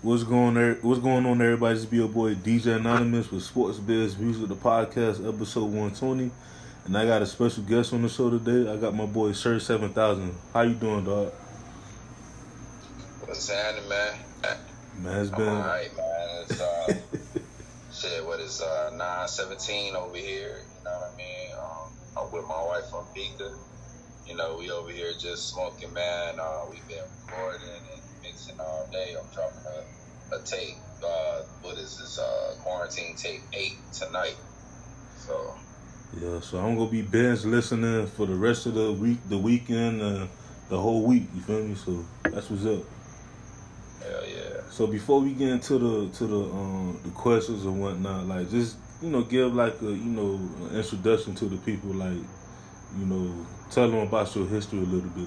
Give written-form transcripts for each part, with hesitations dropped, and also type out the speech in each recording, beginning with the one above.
What's going on, everybody? This be your boy DJ Anonymous with Sports Biz Music, the podcast, episode 120. And I got a special guest on the show today. I got my boy Sir 7000. How you doing, dog? What's happening, man? Man, it's been... Alright, man. It's, shit, what is 9:17 over here? You know what I mean? I'm with my wife from Pika. You know, we over here just smoking, man. We've been recording and mixing all day. I'm dropping a tape. What is this? Quarantine tape 8 tonight. So... Yeah, so I'm gonna be binge listening for the rest of the weekend, the whole week. You feel me? So that's what's up. Hell yeah. So before we get into the questions and whatnot, like just give like a an introduction to the people, like tell them about your history a little bit.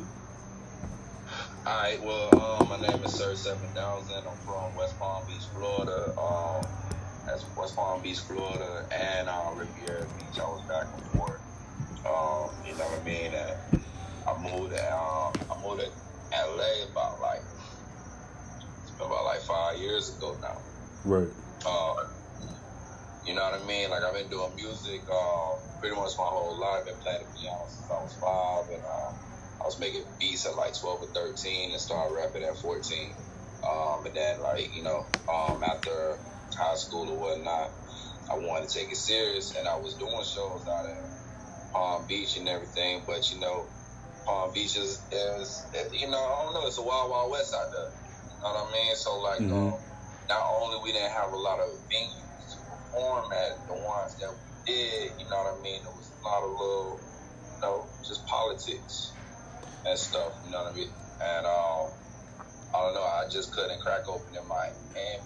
All right. Well, my name is Sir 7000. I'm from West Palm Beach, Florida. That's West Palm Beach, Florida, and Riviera Beach. I was back and forth. You know what I mean? And I moved to LA about it's been about 5 years ago now. Right. You know what I mean? Like, I've been doing music pretty much my whole life. I've been playing the piano since I was 5, and I was making beats at 12 or 13 and started rapping at 14. And then after high school or whatnot, I wanted to take it serious, and I was doing shows out in Palm Beach and everything. But Palm Beach is I don't know, it's a wild, wild west out there. You know what I mean? So not only we didn't have a lot of venues to perform at, the ones that we did, you know what I mean? There was a lot of little, just politics and stuff. You know what I mean? And I don't know, I just couldn't crack open in my hand.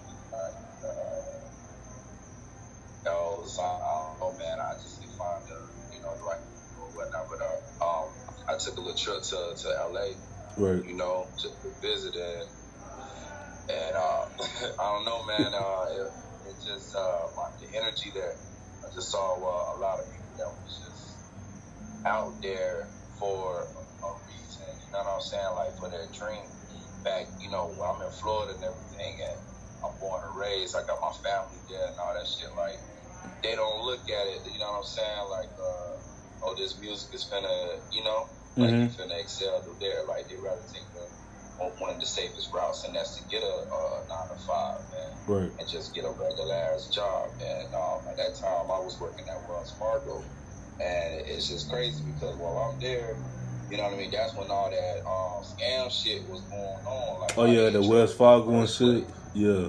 So I don't know, man. I just didn't find the right or whatnot. But I took a little trip to LA, right? To visit it, and I don't know, man. It just the energy there. I just saw a lot of people that was just out there for a reason. You know what I'm saying? Like for their dream. Back, when I'm in Florida and everything, and I'm born and raised, I got my family there and all that shit. Like, they don't look at it, you know what I'm saying? Like, this music is finna, you finna excel through there. Like, they rather take one of the safest routes, and that's to get a 9 to 5, man. Right. And just get a regular ass job. And at that time, I was working at Wells Fargo, and it's just crazy because while I'm there, you know what I mean? That's when all that scam shit was going on. Like, oh yeah, the Wells Fargo and shit. Yeah.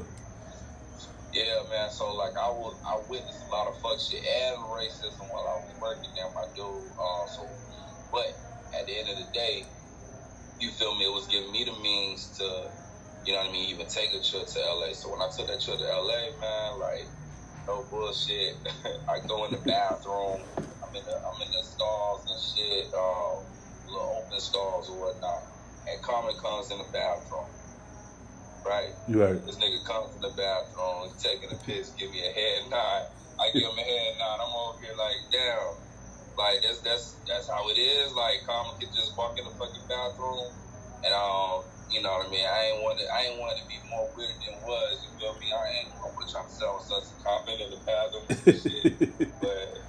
Yeah, man. So I witnessed a lot of fuck shit and racism while I was working there, my dude. But at the end of the day, you feel me? It was giving me the means to, you know what I mean, even take a trip to LA. So when I took that trip to LA, man, no bullshit. I go in the bathroom. I'm in the stalls and shit. Little open stalls or whatnot, and Common comes in the bathroom, right? You right. This nigga comes in the bathroom, he's taking a piss, give me a head nod. I give him a head nod. I'm over here damn, that's how it is. Like, Common can just walk in the fucking bathroom, and you know what I mean. I ain't want to be more weird than it was. You feel me? I ain't trying to sell such a comment in the bathroom and shit, but.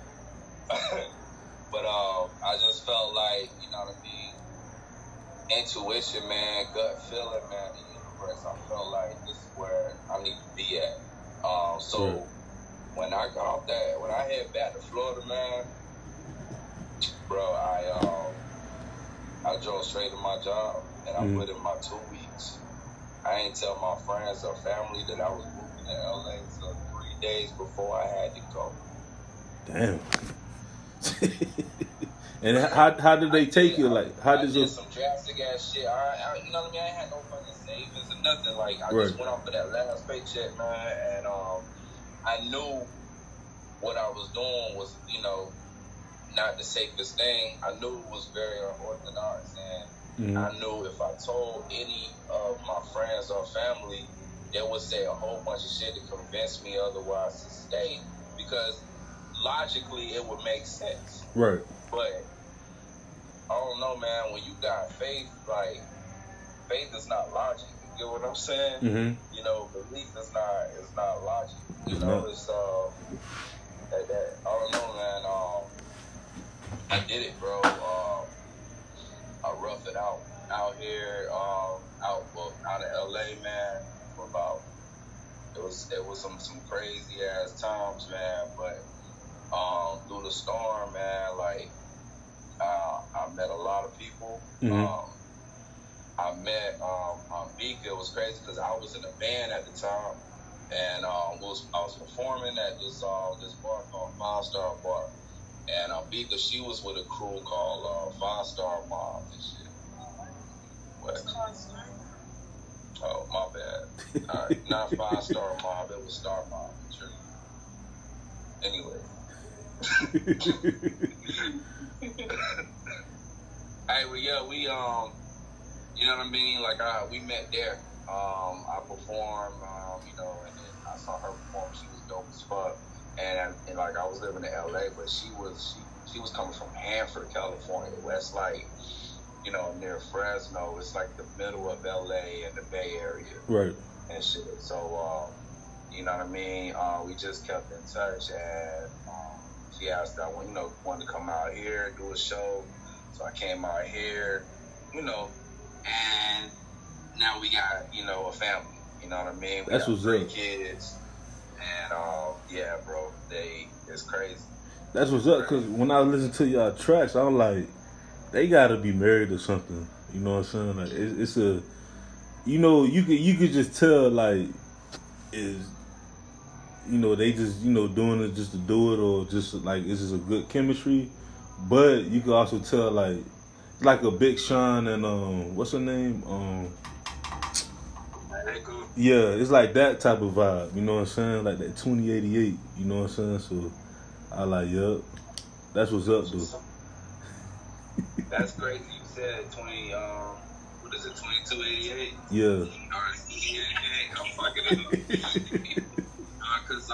But I just felt like, you know what I mean, intuition, man, gut feeling, man, the universe. I felt like this is where I need to be at. So when I head back to Florida, man, bro, I drove straight to my job, and I put in my 2 weeks. I ain't tell my friends or family that I was moving to LA until 3 days before I had to go. Damn. And how did they take you? Like, how did you? Some drastic ass shit. I you know what I mean? I ain't had no fucking savings or nothing. Like, I just went off of that last paycheck, man, and I knew what I was doing was, not the safest thing. I knew it was very unorthodox, and I knew if I told any of my friends or family, they would say a whole bunch of shit to convince me otherwise to stay, because logically it would make sense. Right. But I don't know, man, when you got faith, faith is not logic. You get what I'm saying? Mm-hmm. The belief is not logic. You know, it's that I don't know, man. I did it, bro. I roughed it out here, out of LA, man. For about it was some crazy ass times, man. But through the storm, man, like I met a lot of people. Mm-hmm. I met Beak. It was crazy because I was in a band at the time, and I was performing at this bar called 5 Star Bar, and Beaka, she was with a crew called 5 Star Mob and shit. What? Oh, my bad. All right, not 5 Star Mob. It was Star Mob. Anyway. Hey, well, yeah, we you know what I mean? Like, we met there. I performed, you know, and then I saw her perform. She was dope as fuck. And like, I was living in LA, but she was coming from Hanford, California. West, like, you know, near Fresno. It's like the middle of LA and the Bay Area. Right. And shit. So, you know what I mean? We just kept in touch, and she asked that one, you know, wanted to come out here, do a show. So I came out here, you know, and now we got, you know, a family. You know what I mean? We That's got what's 3 up. kids, and yeah, bro, it's crazy. That's what's up. Cause when I listen to y'all tracks, I'm like, they gotta be married or something. You know what I'm saying? Like it's a, you know, you could just tell like, is, you know, they just, you know, doing it just to do it, or just like it's just a good chemistry. But you can also tell like a Big Sean and what's her name? Yeah, it's like that type of vibe. You know what I'm saying? Like that 2088. You know what I'm saying? So I like, yup. That's what's up, dude. That's crazy. You said 2288? Yeah. Alright, yeah, I'm fucking it up. Cause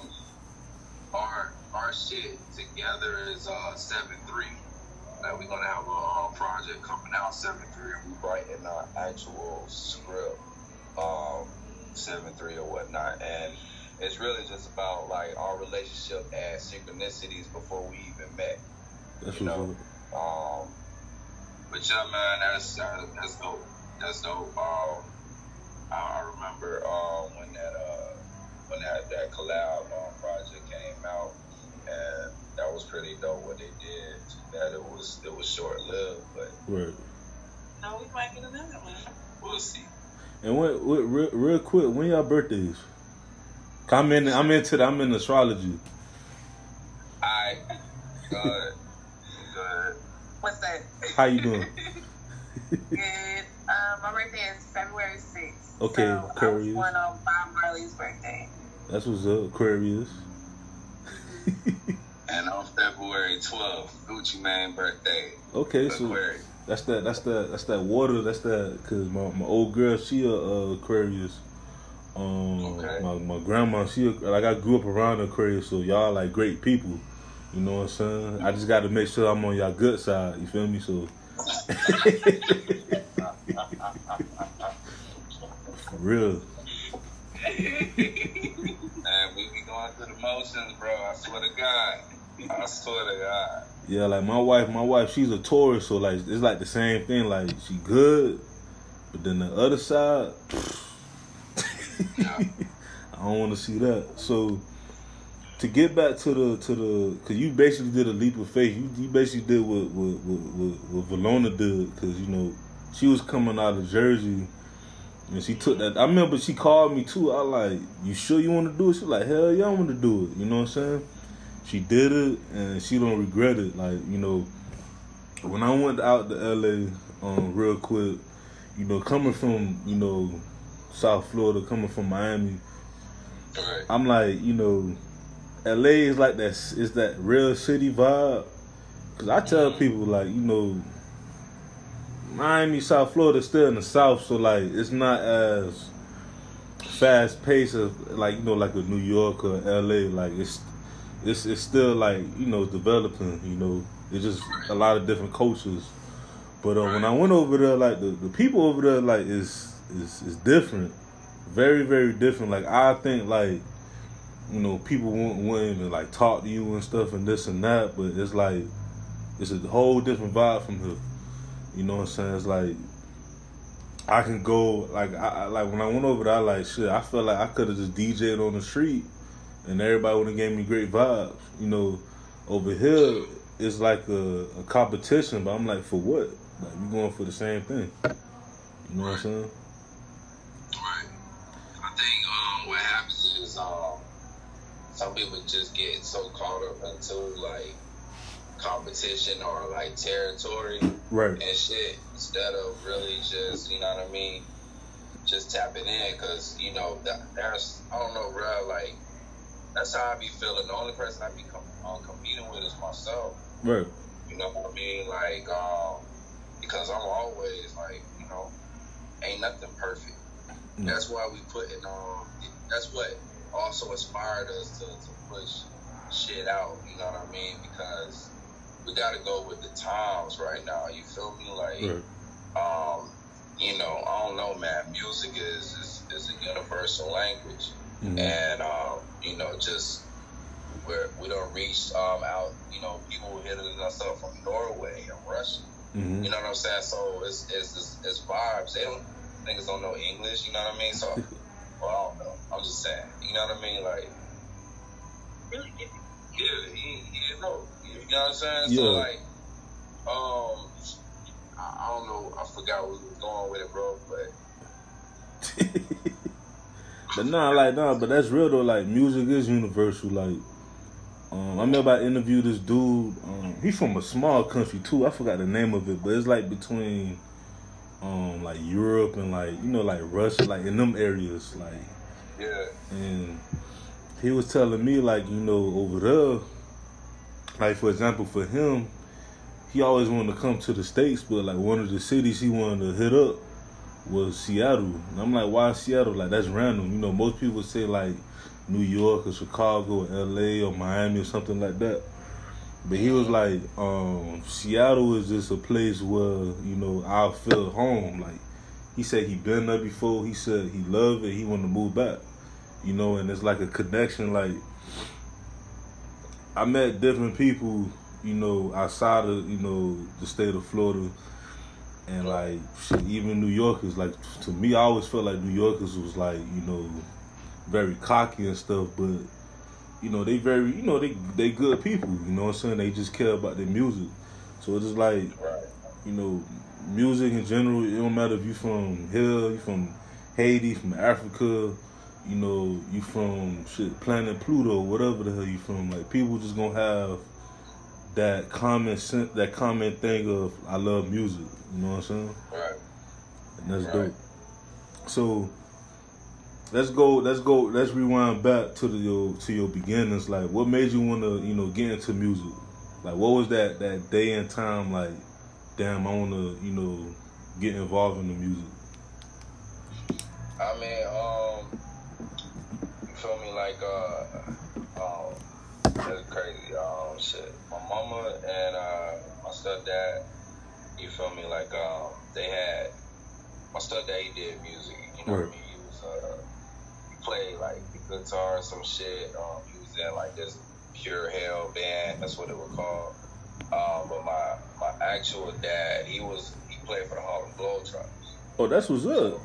our shit together is 7-3. Like, we're gonna have a project coming out 7-3, and we writing our actual script 7-3 or whatnot, and it's really just about like our relationship and synchronicities before we even met. That's you what's know. up. But yeah, man, that's dope. That's dope. I remember when that collab project came out, and that was pretty dope what they did. That it was short lived, but Right. No, we might get another one. We'll see. And real quick, when y'all birthdays? I'm in astrology. Alright. Good. What's that? How you doing? Good. My birthday is February 6th. Okay, so Aquarius. I was born on Bob Marley's birthday. That's what's up, Aquarius. And on February 12th, Gucci Mane birthday. Okay, so Aquarius. that's that water. That's that because my old girl, she Aquarius. Okay. My grandma, she like I grew up around Aquarius, so y'all like great people. You know what I'm saying? I just got to make sure I'm on y'all good side. You feel me? So. For real. Man, we be going through the motions, bro. I swear to God. Yeah, like my wife, she's a Taurus, so like it's like the same thing. Like she good, but then the other side, Yeah. I don't want to see that. So to get back to the, cause you basically did a leap of faith. You basically did what Valona did, cause you know she was coming out of Jersey. And she took that. I remember she called me too. I like, you sure you want to do it? She like, hell yeah, I want to do it. You know what I'm saying? She did it, and she don't regret it. Like, you know, when I went out to LA, real quick, you know, coming from, you know, South Florida, coming from Miami, Right. I'm like, you know, LA is like that. It's that real city vibe. Cause I tell people like, you know, Miami, South Florida, still in the South, so like it's not as fast paced as like, you know, like a New York or LA. Like it's still like, you know, developing. You know, it's just a lot of different cultures. But when I went over there, like the people over there, like is different. very, very different. Like, I think, like, you know, people wouldn't even, like, talk to you and stuff and this and that, but it's like, it's a whole different vibe from here. You know what I'm saying? It's like, I can go, like, I like, when I went over there, I like, shit, I felt like I could have just DJ'd on the street and everybody would have gave me great vibes. You know, over here, it's like a competition, but I'm like, for what? Like, we going for the same thing. You know what I'm saying? Right. I think what happens is some people just get so caught up into like competition or like territory, right, and shit, instead of really just, you know what I mean, just tapping in, because you know there's, I don't know, bro, like that's how I be feeling. The only person I be competing with is myself. Right. You know what I mean? Like because I'm always like, you know, ain't nothing perfect. Mm. That's why we put in that's what also inspired us to push shit out, you know what I mean? Because we gotta go with the times right now, you feel me? Like, right. You know, I don't know, man, music is a universal language. Mm-hmm. And you know, just we don't reach out, you know, people hitting us up from Norway and Russia. Mm-hmm. You know what I'm saying? So it's vibes. Niggas don't know English, you know what I mean? So, well, I don't know. I'm just saying, you know what I mean? Like, really, you know what I'm saying? Yeah. So, like, I don't know. I forgot where we was going with it, bro, but. But that's real though. Like, music is universal. Like, I remember I interviewed this dude. He's from a small country too. I forgot the name of it, but it's like between, like Europe and like, you know, like Russia, like in them areas, like. Yeah. And he was telling me, like, you know, over there, like, for example, for him, he always wanted to come to the States, but like one of the cities he wanted to hit up was Seattle. And I'm like, why Seattle? Like, that's random. You know, most people say like New York or Chicago or LA or Miami or something like that. But he was like, Seattle is just a place where, you know, I'll feel home. Like, he said he been there before. He said he loved it. He wanted to move back. You know, and it's like a connection. Like, I met different people, you know, outside of, you know, the state of Florida. And like, shit, even New Yorkers, like, to me, I always felt like New Yorkers was like, you know, very cocky and stuff, but, you know, they very, you know, they good people, you know what I'm saying? They just care about their music. So it's just like, you know, music in general, it don't matter if you from here, you from Haiti, from Africa, you know, you from shit, Planet Pluto, whatever the hell you from, like, people just gonna have that common thing of, I love music. You know what I'm saying? Right. And that's dope. So let's rewind back to your beginnings. Like, what made you want to, you know, get into music? Like, what was that day and time like, damn, I want to, you know, get involved in the music? I mean, you feel me? Like, that's crazy. Shit. My mama and my stepdad, you feel me? Like, they had, my stepdad, he did music, you know what I mean? He was, he played, like, the guitar or some shit. He was in, like, this Pure Hell band, that's what it was called. But my actual dad, he played for the Harlem Globetrotters. Oh, that's what's up.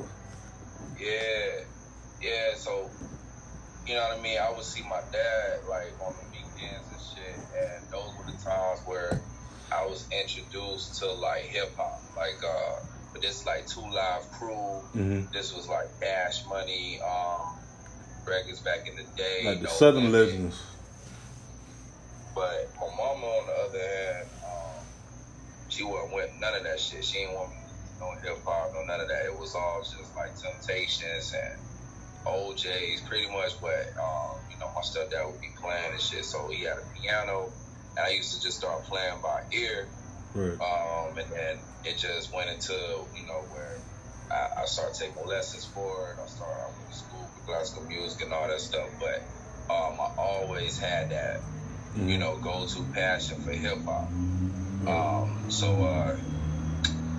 Yeah, so, you know what I mean? I would see my dad, like, on the weekends and shit, and those were the times where I was introduced to, like, hip-hop. Like, but this, like, 2 Live Crew. Mm-hmm. This was, like, Cash Money, records back in the day. Like the Southern Legends. But my mama, on the other hand, she wasn't with none of that shit. She didn't want me no hip-hop, no none of that. It was all just, like, Temptations and OJs, pretty much. But, you know, my stepdad would be playing and shit, so he had a piano. And I used to just start playing by ear. Right. And then it just went into, you know, where I started taking lessons for it. I went to school for classical music and all that stuff. But I always had that, you know, go-to passion for hip-hop. So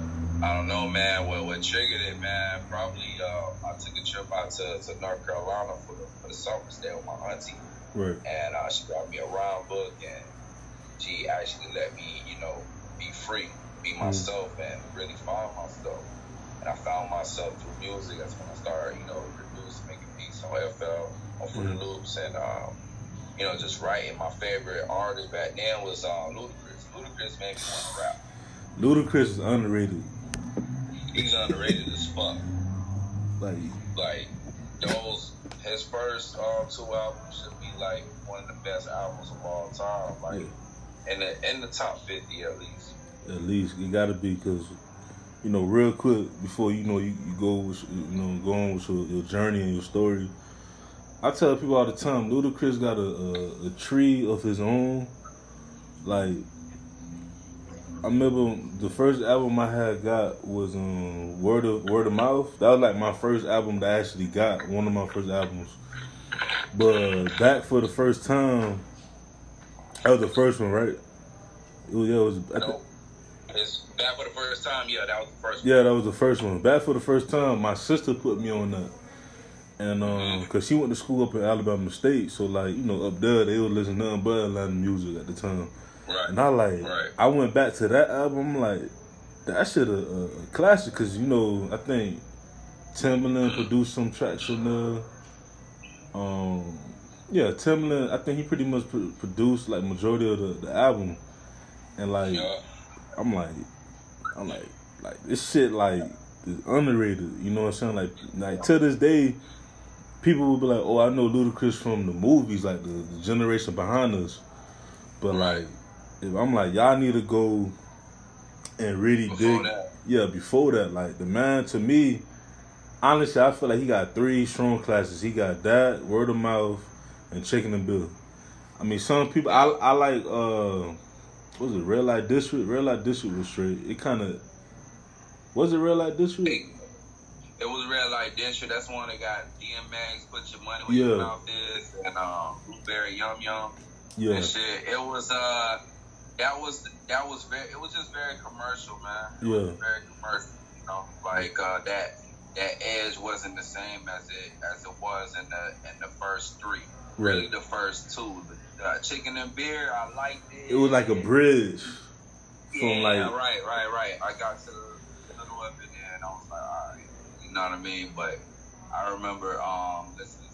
I don't know, man. What triggered it, man? Probably I took a trip out to North Carolina for the summer, stay with my auntie. Right. And she got me a rhyme book, and she actually let me, be free, be myself, and really find myself. And I found myself through music. That's when I started, producing, making beats on FL, on Fruity Loops, and just writing. My favorite artist back then was Ludacris. Ludacris made me want to rap. Ludacris is underrated. He's underrated as fuck. Like those, his first 2 albums should be like one of the best albums of all time. Like in the top 50 at least. At least it gotta be, because real quick before you go with, go on with your journey and your story. I tell people all the time, Ludacris got a tree of his own. Like, I remember the first album I had got was Word of Mouth. That was like my first album that I actually got, one of my first albums. But Back for the First Time, that was the first one, right? It's Back for the First Time. Yeah, that was the first one. Yeah, that was the first one. Back for the First Time, my sister put me on that. And cause she went to school up in Alabama State, so like up there they was listening to nothing but Atlanta music at the time. Right. And I went back to that album. I'm like, that shit a classic, cause I think Timbaland produced some tracks on there. Timbaland, I think he pretty much produced like majority of the album. And like, I'm like this shit like is underrated. You know what I'm saying? Like to this day, people will be like, "Oh, I know Ludacris from the movies, like the generation behind us." But like, if I'm like, y'all need to go and really dig. Yeah, before that, like the man, to me, honestly, I feel like he got 3 strong classes. He got that, Word of Mouth, and Chicken and Bill. I mean, some people I like. What was it, Red Light District? Red Light District was straight. It kind of was it Red Light District? It was Red Light District. That's the one that got DMX, Put Your Money Where Your Mouth Is, and Blueberry Yum Yum. Yeah. And shit. It was that was very. It was just very commercial, man. It was very commercial. Like that edge wasn't the same as it was in the first 3. Right. Really, the first 2. Chicken and Beer, I liked it. It was like a bridge from like. Right. I got to the middle of it and I was like, all right, you know what I mean? But I remember listening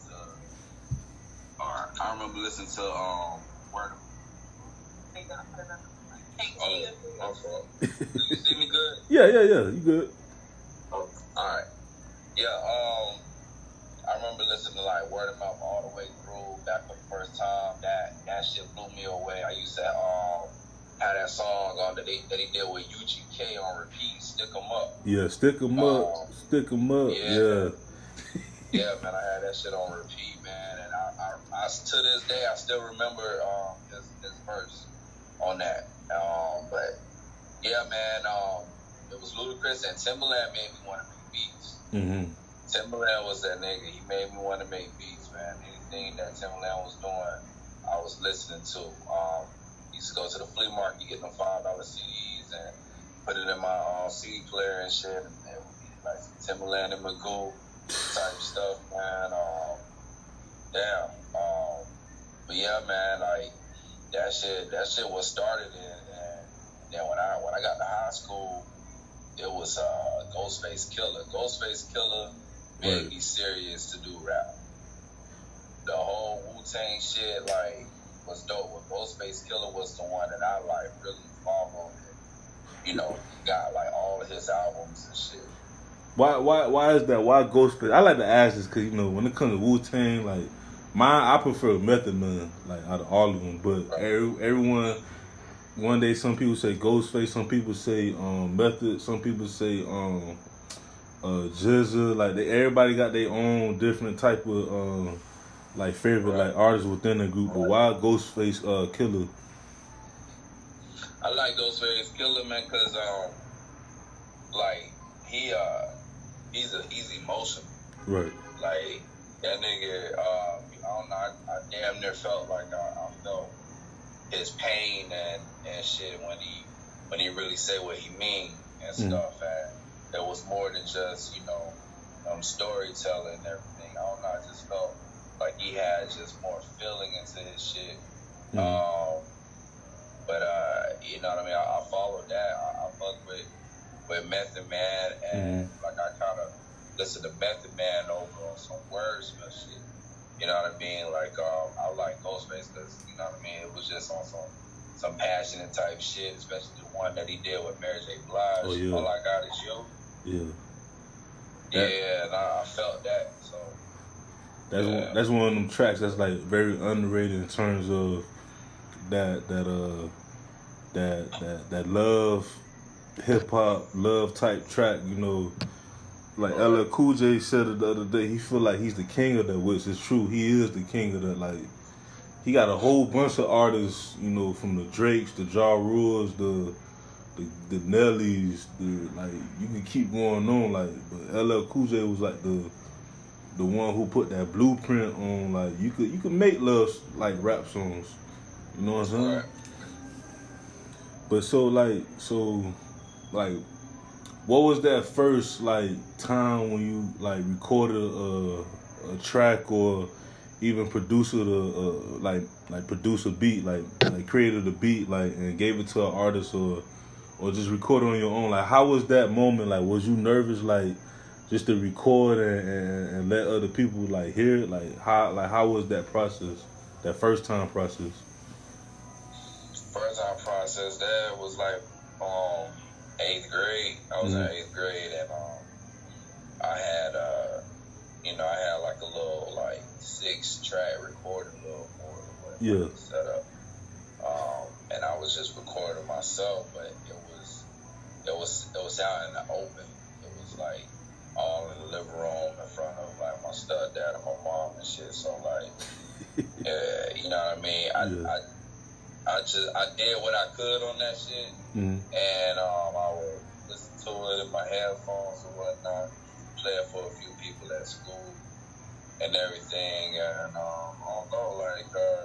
to Word of. I'm sorry. You see me good? Yeah, you good. Oh, all right. Yeah, I remember listening to like Word of Mouth all the way through. Back for the first time, that shit blew me away. I used to have that song that he did with UGK on repeat, Stick 'Em Up. Yeah, Stick 'Em Up, Stick 'Em Up. Yeah. Yeah, man, I had that shit on repeat, man, and I to this day I still remember his verse on that. But yeah, man, it was Ludacris, and Timbaland made me want to make beats. Mm-hmm. Timbaland was that nigga. He made me want to make beats, man. Anything that Timbaland was doing, I was listening to. Used to go to the flea market, get them $5 CDs, and put it in my CD player and shit. And like Timbaland and Magoo type stuff, man. But yeah, man, like that shit was started and then when I got to high school, it was Ghostface Killah. Ghostface Killah made me serious to do rap. The whole Wu-Tang shit like was dope. But Ghostface Killah was the one that I like really followed. Got like all of his albums and shit. Why is that? Why Ghostface? I like to ask this because when it comes to Wu-Tang, like I prefer Method Man, like out of all of them. But everyone, one day some people say Ghostface, some people say Method, some people say GZA. Like everybody got their own different type of like favorite like artists within the group. But why Ghostface Killah? I like Ghostface Killah, man, because like he's emotional. Right. Like that nigga, I don't know. I damn near felt like I felt his pain and shit when he really say what he mean and stuff. And it was more than just, storytelling and everything. I don't know, I just felt like he had just more feeling into his shit. Mm-hmm. But you know what I mean? I followed that. I fucked with Method Man, and like I kind of listened to Method Man over on some wordsmith shit. You know what I mean? Like I like Ghostface because, you know what I mean, it was just on some passionate type shit, especially the one that he did with Mary J. Blige. Oh, yeah. All I Got Is You. Yeah. Yeah, and I felt that. So that's one of them tracks that's like very underrated in terms of that love, hip hop, love type track. You know, like LL Cool J said it the other day. He feel like he's the king of that, which is true. He is the king of that. Like, he got a whole bunch of artists. You know, from the Drakes, the Ja Rules, the Nellies, like, you can keep going on, like, but LL Cool J was like the one who put that blueprint on, like, you could make love like rap songs, you know what I'm saying? Right. But so what was that first like time when you like recorded a track or even produced produce a beat, like created a beat, like, and gave it to an artist or just record on your own? Like, how was that moment? Like, was you nervous, like, just to record and let other people like hear it? Like, how was that process? That first time process? First time process, that was like 8th grade. I was in 8th grade, and I had like a little like 6-track recording little board set up. And I was just recording myself, but it was out in the open. It was like all in the living room in front of like my stepdad and my mom and shit. So like, you know what I mean? I did what I could on that shit, and I would listen to it in my headphones or whatnot, play it for a few people at school and everything, and I don't know, like,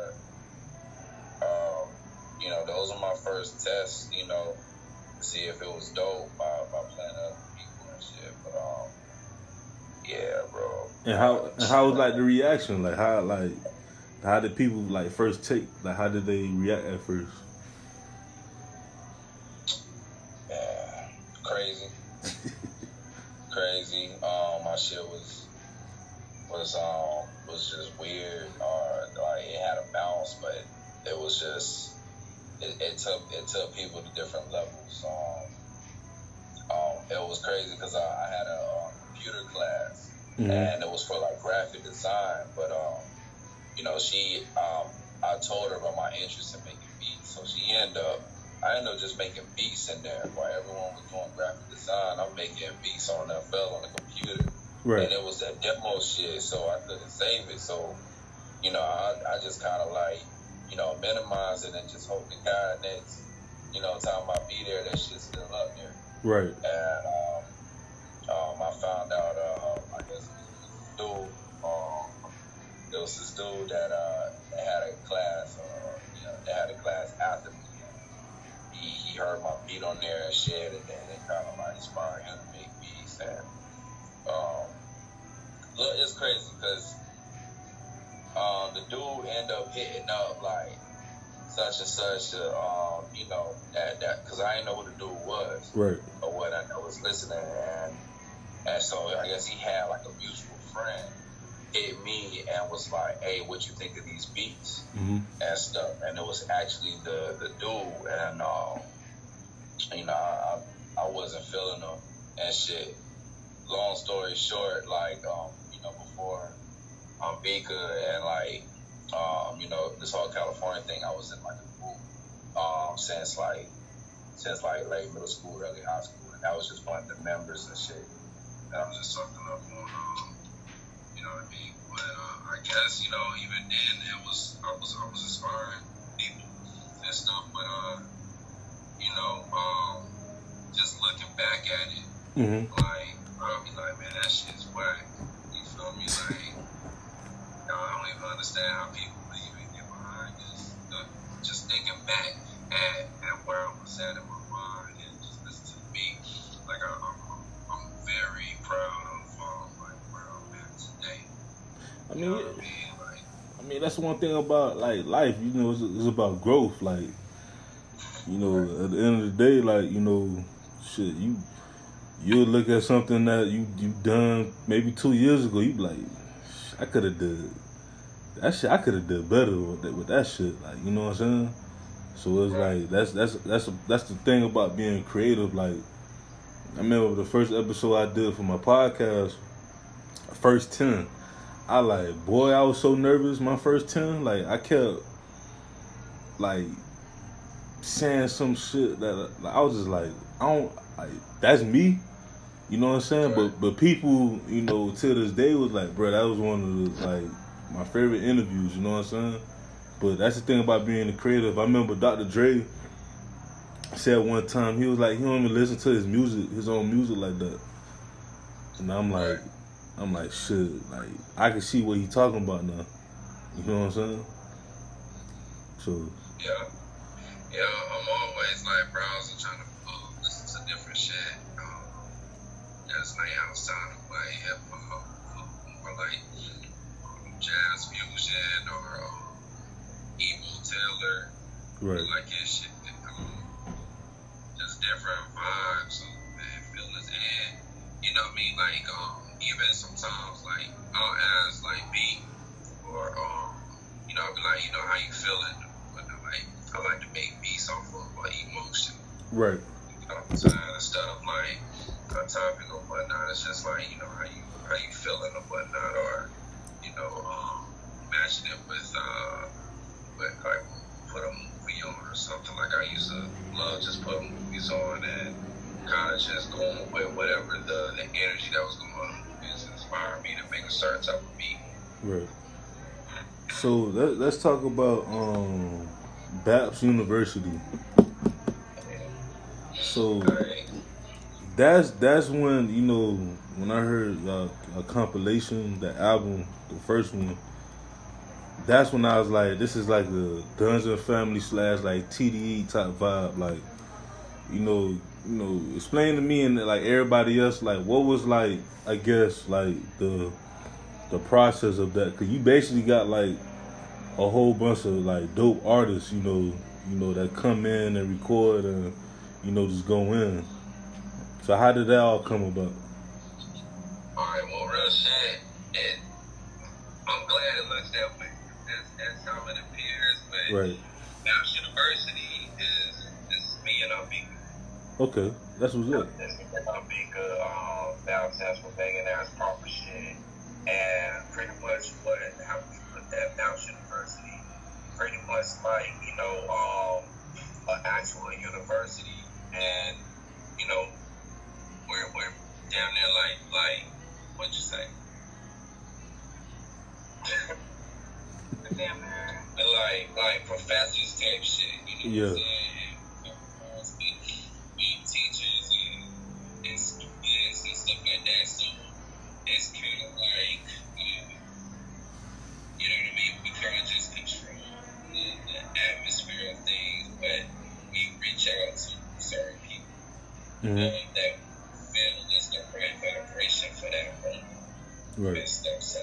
those are my first tests, to see if it was dope by playing other people and shit. But yeah, bro. And how was like the reaction? Like how did people like first take? Like, how did they react at first? Yeah, crazy. Crazy. My shit was just weird. Like, it had a bounce, but it was just it took people to different levels. It was crazy because I had a computer class, and it was for like graphic design, but I told her about my interest in making beats, so I ended up just making beats in there while everyone was doing graphic design. I'm making beats on FL on the computer, right? And it was that demo shit, so I couldn't save it. So, I just kind of like, minimize it and just hope to God next, time I be there, that shit's still up there. Right. And I found out, I guess there was this dude that had a class, after me. He heard my beat on there and shit, and then it kind of like inspired him to make beats. And look, it's crazy because the dude ended up hitting up like such and such, that because I didn't know who the dude was, right? Or what. I was listening, and so I guess he had like a mutual friend hit me and was like, "Hey, what you think of these beats and stuff?" And it was actually the dude, and I wasn't feeling them and shit. Long story short, like before Vika and like this whole California thing, I was in like a group since late middle school, early high school, and that was just one of the members and shit. And I was just sucking up on you know what I mean? But I guess, even then I was inspiring people and stuff, but just looking back at it, like, I'll be like, man, that shit's whack. You feel me? Like, I don't even understand how people would even get behind this. Just thinking back at where I was at in my mind and just listen to the beat, like I'm I You mean, know what I mean? Like, I mean, that's one thing about like life. You know, it's about growth. Like, you know, at the end of the day, like, you know, shit, you'll look at something that you done maybe 2 years ago. You be like, I could have did that shit. I could have did better with that shit. Like, you know what I'm saying? So it's like that's the thing about being creative. Like, I remember the first episode I did for my podcast, first 10. I was so nervous. My first 10, like, I kept like saying some shit that I was just like, I don't like. That's me. You know what I'm saying? Right. But people, you know, to this day was like, bro, that was one of the like my favorite interviews. You know what I'm saying? But that's the thing about being a creative. I remember Dr. Dre said one time, he was like, he don't even listen to his own music like that. And I'm like, shit, like, I can see what he talking about now. You know what I'm saying? So. Yeah. Yeah, I'm always like browsing, trying to listen to different shit. That's like outside of like hip hop, or like jazz fusion, or Emo Taylor. Right. Like his shit. Just different vibes and feelings, and you know what I mean, like even sometimes like I'll ask like B, or you know, I'll be like, you know, how you feeling? But like I like to make beats off of like emotion. Right. You know what I'm saying? Instead of like a topic or whatnot, it's just like, you know, how you feeling or whatnot, or you know, matching it with like put a movie on or something. Like I used to love just putting movies on and kind of just going with whatever the energy that was going on in the movies inspired me to make a certain type of beat. Right. So let's talk about BAPS University. So that's when, you know, when I heard a compilation, the album, the first one, that's when I was like, this is like the Guns and Family / like TDE type vibe. Like, you know, explain to me and like everybody else, like what was like, I guess, like the process of that, because you basically got like a whole bunch of like dope artists, you know, that come in and record and, you know, just go in. So how did that all come about? Alright, well, real shit, I'm glad it looks that way. That's how it appears, but Right. BAPS University is me and Abika. Okay, that's what's up. That's me and Abika. BAPS stands for Banging Ass Proper Shit. And pretty much how we put that BAPS University, pretty much like, you know, an actual university, and you know, we're down there like what'd you say? Damn man, like professors type shit, you know what I'm saying? And teachers and students and stuff like that. So it's kind of like, you know what I mean? We kind of just control the atmosphere of things, but we reach out to certain people that feel it's the right vibration for that moment. Right. And stuff. So,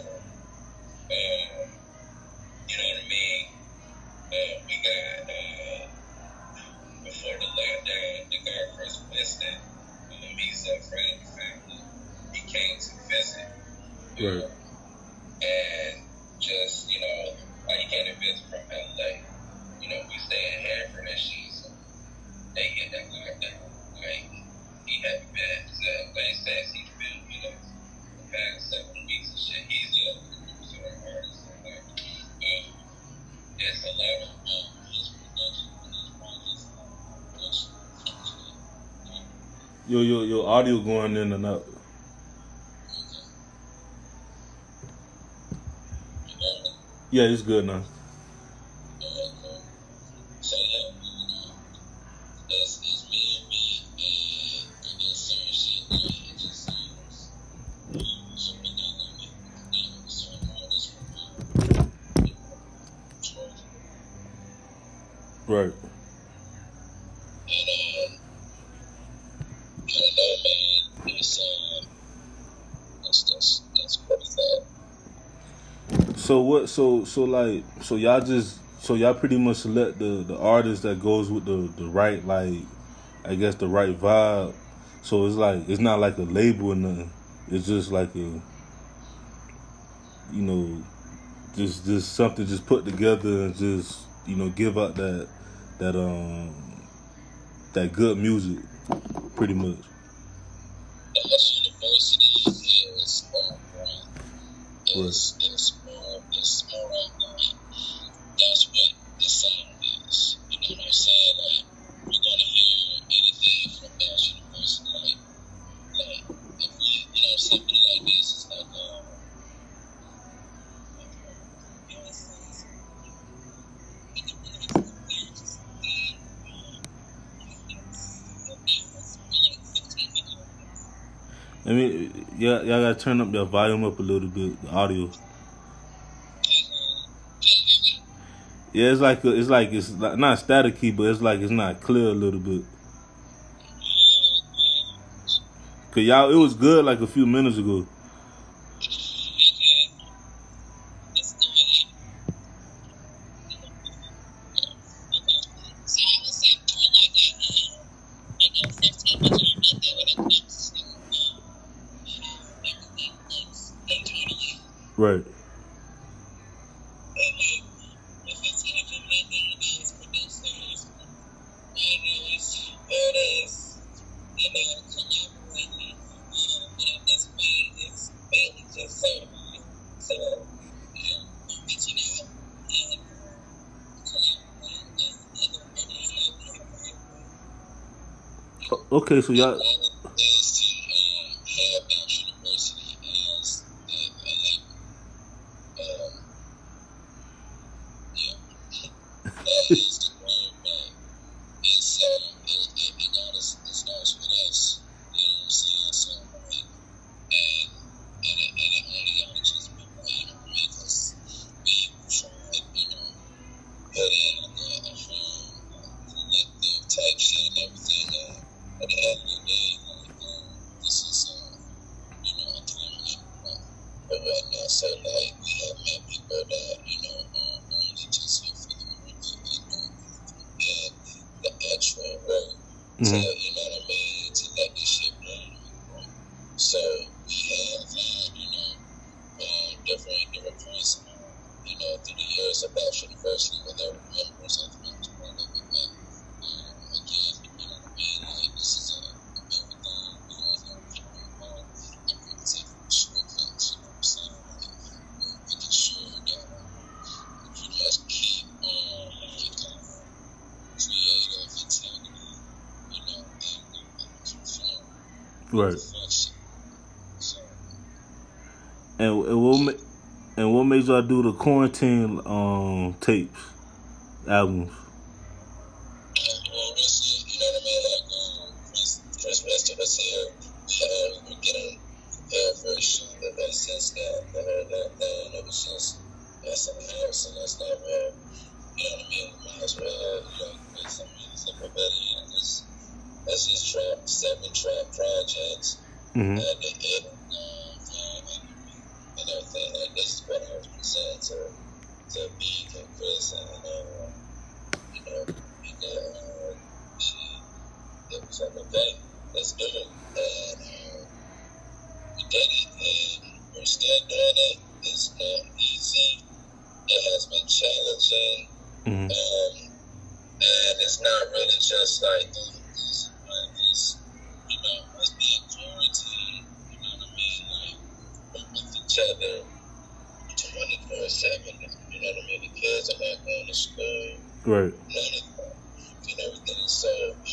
you know what I mean? We got, before the lockdown, the guy Chris Winston, he's a friend of the family. He came to visit. Right. And just, you know, like he came to visit from LA. You know, we stay in Hanford and she's, they hit that lockdown. Like, he hadn't been to LA since he's been, you know, the past 7 weeks and shit. He's a producer and artist and like, it's a lot of his production, his projects. Your audio going in and out. Yeah, it's good now. So yeah, it's me and I guess certain shit that it just sounds something that certain artists from Right. and I don't know, man, it's that's crazy. So what? So y'all pretty much select the artist that goes with the right, like, I guess the right vibe. So it's like it's not like a label or nothing. It's just like a, you know, just something just put together and just, you know, give out that good music, pretty much. Dash University is more brand. It's more like that's what the sound is. You know what I'm saying? Like, you're gonna hear anything from Dash University. Like if you know something like this, it's like I mean, y'all gotta turn up your volume up a little bit, the audio. Yeah, it's like it's not staticky, but it's like it's not clear a little bit. Cause y'all, it was good like a few minutes ago. Right. Okay, so y'all. So like we have met people that, you know, only just here for the actual work to, you know what I mean, to let this shit run. So we have had, you know, different points, you know, through the years of Dash University with our members of the members that we met. Again, you know what I mean, like this is a marathon, you know, it's not people involved. I'm going to take shortcuts, you know what I'm saying? Making sure that you just keep creative integrity, you know, and Right. So, And what made y'all do the quarantine tapes, albums? well, you know what I mean? Like, Chris was here. We were getting prepared for a shoot, but ever since that, ever since that's in the house, and that's not where, you know what I mean? Might as well, you know, make some music already, and that's just 7-track projects, Mm-hmm. and the edit, and everything. Like, this is what I was presenting to Beak and Chris, and you know, it was like, okay, let's do it. And we did it, and we're still doing it. It's not easy. It has been challenging. Mm-hmm. And it's not really just like these, you know, us being quarantined, you know what I mean? Like, we're with each other 24/7. You know what I mean? The kids are not going to school. Right. And everything. So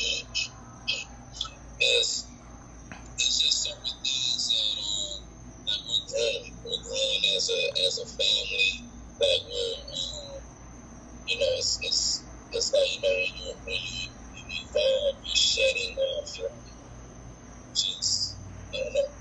it's just certain things that we're growing as a family. Like we're you know, it's like, you know, when you evolve, you're shedding off your just, I don't know.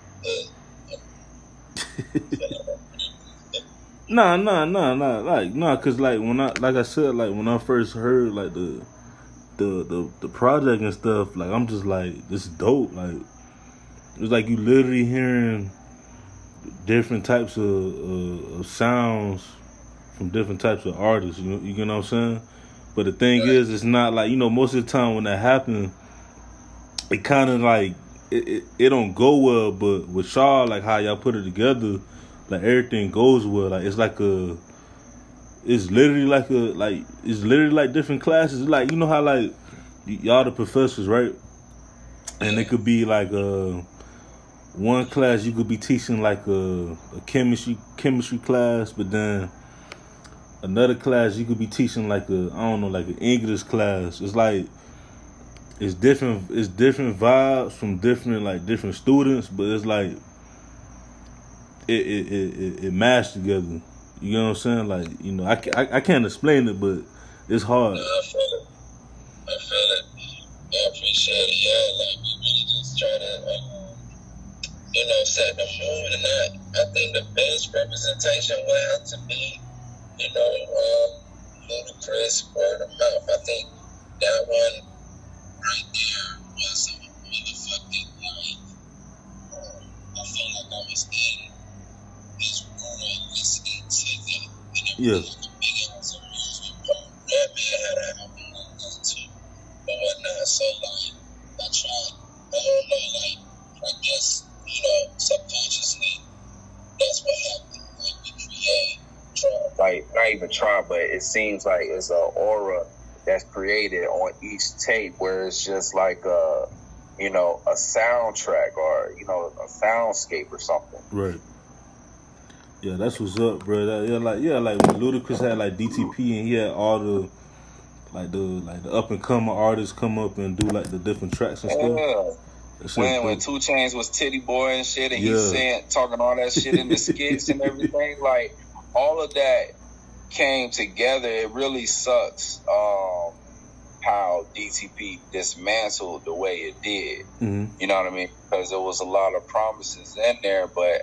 Nah. Cause like like I said, like when I first heard like the project and stuff, like I'm just like, this is dope. Like it's like you literally hearing different types of sounds from different types of artists. You know what I'm saying? But the thing is, it's not like, most of the time when that happens, it kind of like it don't go well. But with Shaw, like how y'all put it together, like everything goes well. Like it's literally like different classes. Like how like y'all the professors, right? And it could be like one class you could be teaching like a chemistry class, but then another class you could be teaching like an English class. It's like it's different vibes from different students, but it's like it mashed together. You know what I'm saying? Like, I can't explain it, but it's hard. No, I feel it. I appreciate it. Yeah, like we really just try to, set the mood, and I think the best representation will have to be, Ludacris, word of mouth. I think that one right there was a motherfucking I feel like I was in this world listening to them. And it was like a big ass amusement park. That man had an album to go to or whatnot. So like I tried, I don't know, like I guess, subconsciously that's what happened. Like we create. Like not even try, but it seems like it's an aura that's created on each tape where it's just like a soundtrack or a soundscape or something. Right. Yeah, that's what's up, bro. Like when Ludacris had like DTP and he had all the up and coming artists come up and do like the different tracks and stuff. When 2 Chainz was Titty Boy and shit, and he's talking all that shit in the skits and everything, like all of that came together. It really sucks how DTP dismantled the way it did. Mm-hmm. You know what I mean? Because there was a lot of promises in there, but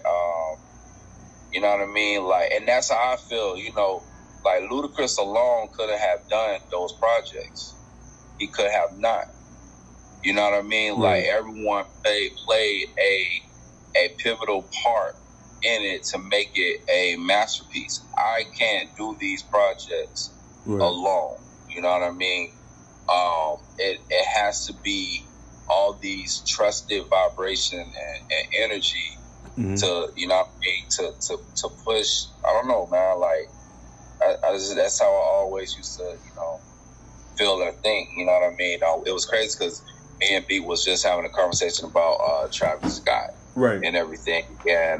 you know what I mean? Like, and that's how I feel. Like Ludacris alone couldn't have done those projects. He could have not. You know what I mean? Right. Like everyone played a pivotal part in it to make it a masterpiece. I can't do these projects alone. You know what I mean? It has to be all these trusted vibration and energy to, you know what I mean, to push. I don't know, man. Like that's how I always used to, feel and think. You know what I mean? It was crazy because me and B was just having a conversation about Travis Scott, right, and everything, and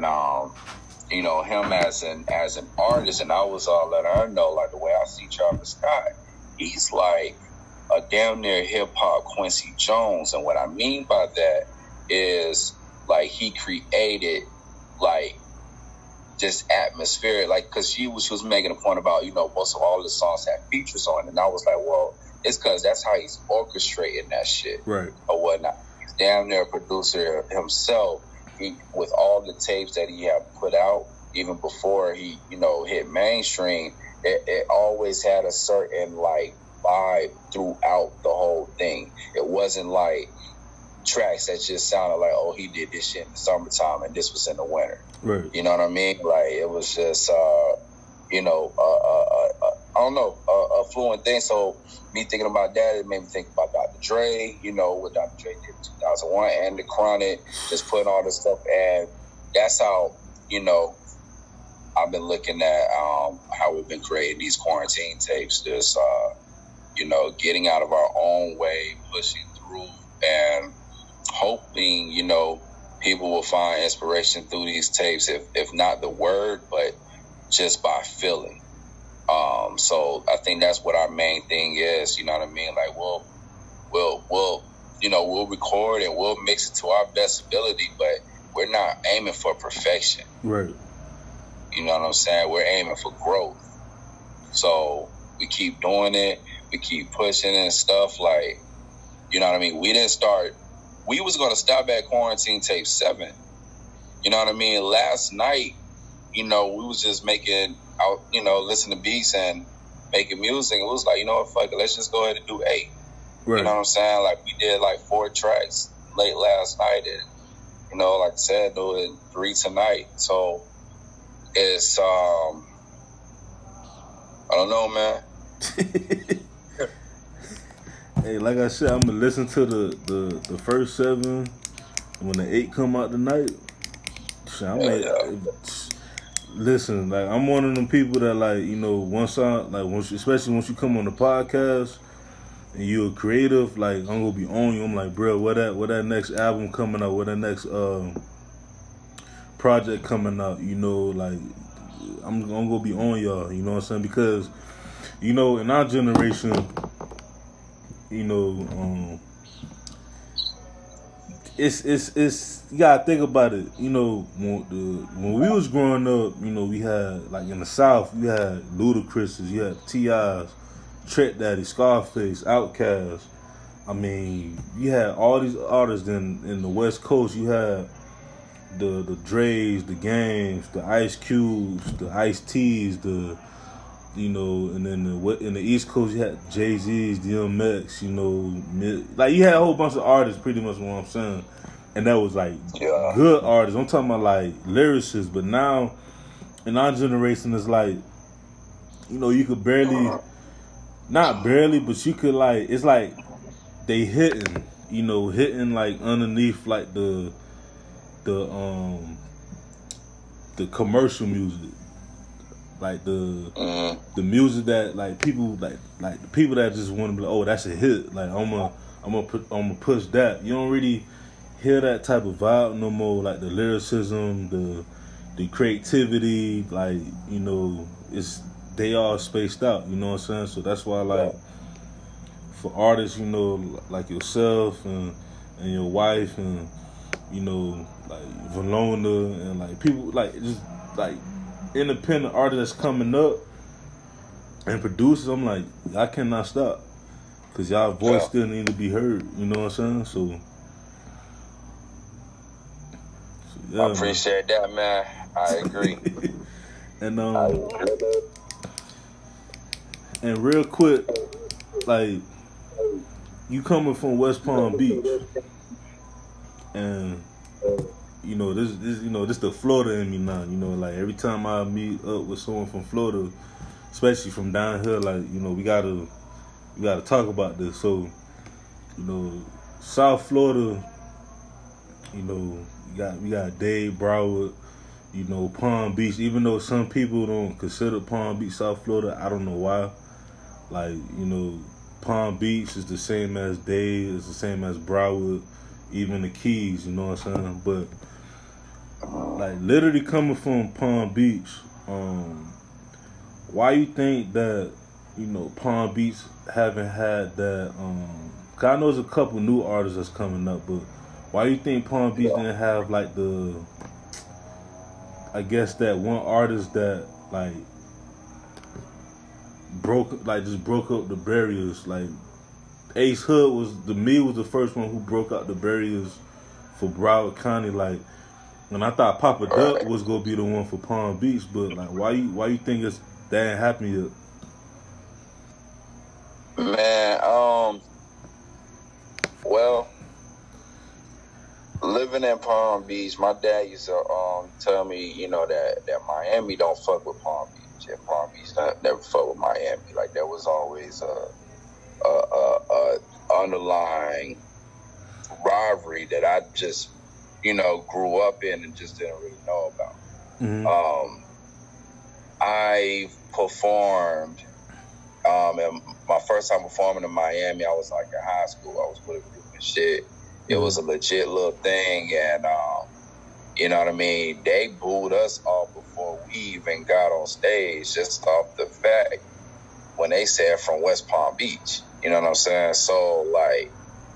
him as an artist, and I was letting her know, like, the way I see Travis Scott, he's like a damn near hip hop Quincy Jones, and what I mean by that is like he created like just atmosphere, like because she was making a point about most of all the songs had features on it, and I was like, well, it's because that's how he's orchestrating that shit, right, or whatnot. He's damn near a producer himself. With all the tapes that he had put out, even before he, hit mainstream, it always had a certain like vibe throughout the whole thing. It wasn't like tracks that just sounded like, oh, he did this shit in the summertime and this was in the winter. Right. You know what I mean? Like it was just, I don't know, a fluent thing. So me thinking about that, it made me think about Dr. Dre, what Dr. Dre did in 2001 and the Chronic, just putting all this stuff. And that's how, I've been looking at how we've been creating these quarantine tapes, just, getting out of our own way, pushing through, and hoping, people will find inspiration through these tapes, if not the word, but just by feeling. So I think that's what our main thing is, you know what I mean? Like we'll record and we'll mix it to our best ability, but we're not aiming for perfection. Right. You know what I'm saying? We're aiming for growth. So we keep doing it, we keep pushing and stuff, like, you know what I mean? We was gonna stop at Quarantine Tape 7. You know what I mean? Last night, we was just listening to beats and making music. It was like, fuck it, let's just go ahead and do 8. Right. You know what I'm saying? Like, we did like 4 tracks late last night, and, like I said, doing 3 tonight. So It's I don't know, man. Hey, like I said, I'm gonna listen to the first 7. When the 8 come out tonight, listen. Like I'm one of them people that like especially once you come on the podcast and you're creative, like I'm gonna be on you. I'm like, bro, what that next album coming out? What that next project coming out? You know, like I'm gonna be on y'all. You know what I'm saying? Because you know, in our generation, you know, it's you gotta think about it. You know, when we was growing up, you know, we had like in the South, you had Ludacris, you had T.I.'s, Trick Daddy, Scarface, Outkast. I mean, you had all these artists in the West Coast. You had the Dre's, the Games, the Ice Cubes, the Ice T's, you know, and then in the East Coast you had Jay-Z's, DMX, you know, like you had a whole bunch of artists, pretty much what I'm saying, and that was like good artists. I'm talking about like lyricists, but now in our generation it's like, you know, you could not barely, but you could like, it's like they hitting like underneath like the commercial music. Like the music that like people like the people that just want to be like, oh, that's a hit. Like I'm gonna push that. You don't really hear that type of vibe no more. Like the lyricism, the creativity, like, you know, they all spaced out. You know what I'm saying? So that's why like for artists, you know, like yourself and your wife and, you know, like Valona and like people like just like independent artists that's coming up and producers, I'm like, I cannot stop because y'all voice still need to be heard. You know what I'm saying? So yeah, I appreciate that, man. I agree. And real quick, like you coming from West Palm Beach, and you know, this the Florida in me now. You know, like every time I meet up with someone from Florida, especially from down here, like, you know, we gotta talk about this. So, you know, South Florida, you know, we got Dade, Broward, you know, Palm Beach. Even though some people don't consider Palm Beach South Florida, I don't know why. Like, you know, Palm Beach is the same as Dade, it's the same as Broward, even the Keys. You know what I'm saying? But like literally coming from Palm Beach, why you think that, you know, Palm Beach haven't had that? Cause I know there's a couple new artists that's coming up, but why you think Palm Beach didn't have like I guess that one artist that like broke up the barriers? Like Ace Hood was the first one who broke out the barriers for Broward County. Like, and I thought Papa Duck was gonna be the one for Palm Beach, but like, why you think that ain't happened yet? Man, well, living in Palm Beach, my dad used to tell me, you know, that Miami don't fuck with Palm Beach, and Palm Beach never fuck with Miami. Like there was always a underlying rivalry that I just, you know, grew up in and just didn't really know about. Mm-hmm. I performed, and my first time performing in Miami, I was like in high school. I was with a group and shit. It was a legit little thing, and you know what I mean? They booed us off before we even got on stage, just off the fact when they said from West Palm Beach. You know what I'm saying? So like,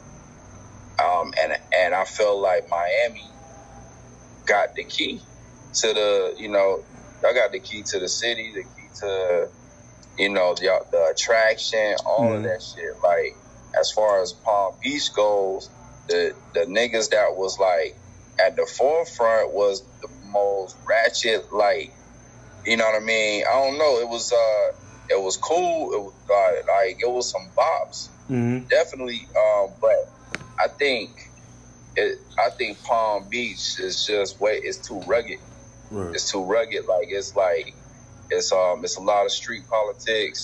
and I feel like Miami got the key to the, you know, I got the key to the city, the key to, you know, the attraction, all of that shit. Like, as far as Palm Beach goes, the niggas that was like at the forefront was the most ratchet, like, you know what I mean? I don't know. It was cool. It was like it was some bops, definitely. But I think Palm Beach is just it's too rugged. Right. It's too rugged. It's a lot of street politics,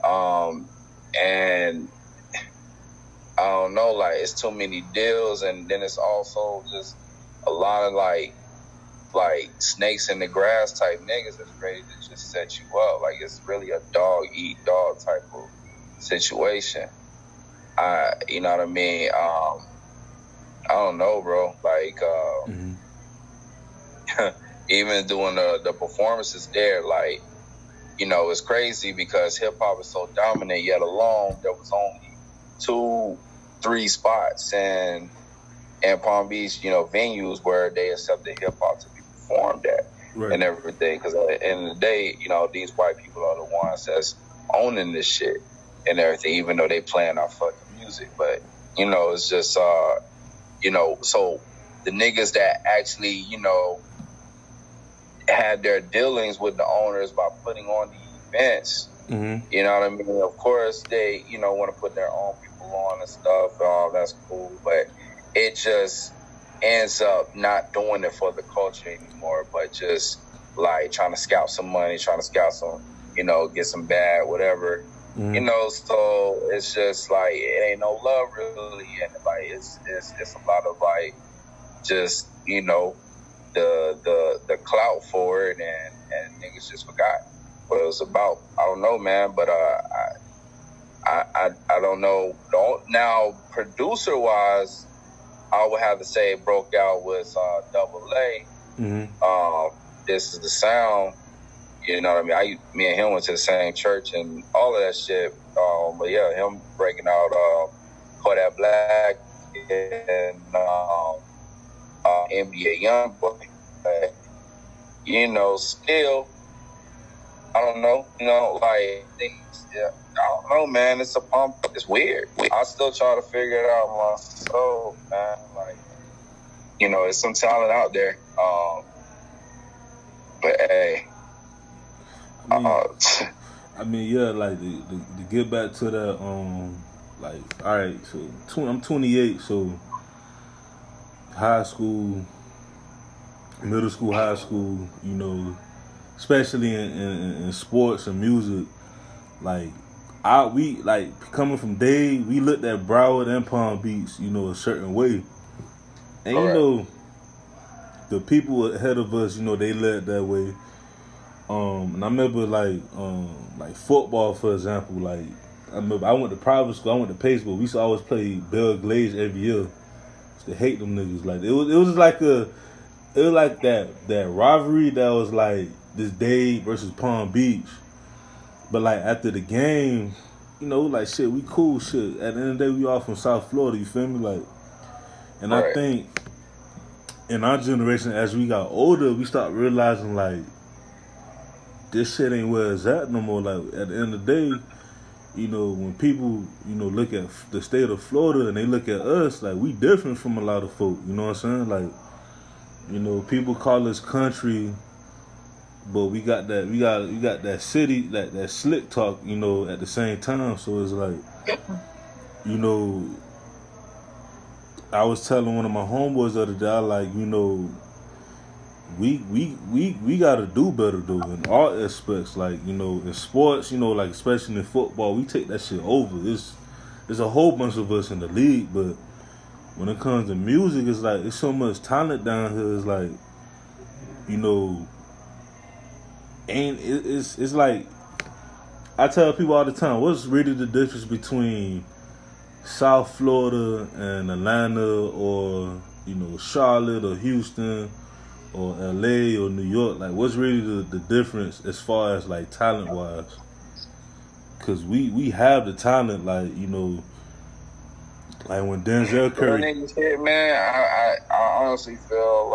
and I don't know, it's too many deals, and then it's also just a lot of like snakes in the grass type niggas that's ready to just set you up. It's really a dog eat dog type of situation. You know what I mean? I don't know, bro. Even doing the performances there, it's crazy because hip hop is so dominant. Yet alone, there was only 2-3 spots in Palm Beach, venues where they accepted hip hop to be performed at, right, and everything. Because at the end of the day, these white people are the ones that's owning this shit and everything, even though they playing our fucking music. But it's just so the niggas that actually had their dealings with the owners by putting on the events. Mm-hmm. You know what I mean? Of course, they want to put their own people on and stuff. That's cool, but it just ends up not doing it for the culture anymore, but just trying to scalp some money, trying to scalp some, get some bad, whatever. Mm-hmm. So it's just it ain't no love really, and it's a lot of just the clout for it, and niggas just forgot what it was about. I don't know, man, but I don't know. Now, producer wise, I would have to say it broke out with Double A. Mm-hmm. This is the sound. You know what I mean? Me and him went to the same church and all of that shit. But yeah, him breaking out Kodak Black and NBA Youngboy. Still, I don't know. Things. Yeah, I don't know, man. It's it's weird. I still try to figure it out myself, man. There's some talent out there. But hey. I mean, yeah, to get back to that, all right, so I'm 28, so high school, middle school, high school, especially in sports and music, we coming from Dade, we looked at Broward and Palm Beach, a certain way, and the people ahead of us, they led that way. And I remember football, for example. I remember I went to private school. I went to Pace, but we used to always play Bell Glaze every year. Used to hate them niggas. It was like that rivalry that was this Dade versus Palm Beach. But after the game, shit, we cool shit. At the end of the day, we all from South Florida. You feel me? And I think in our generation, as we got older, we start realizing this shit ain't where it's at no more. At the end of the day, when people, look at the state of Florida and they look at us, we different from a lot of folk. You know what I'm saying? People call us country, but we got that city, that slick talk, at the same time. So it's I was telling one of my homeboys the other day, we gotta do better though in all aspects. In sports, especially in football, we take that shit over. There's a whole bunch of us in the league, but when it comes to music, it's it's so much talent down here. It's it's I tell people all the time, what's really the difference between South Florida and Atlanta, or Charlotte or Houston, or LA or New York? What's really the difference as far as talent wise? Cause we have the talent, when Denzel Curry. Shit, man, I honestly feel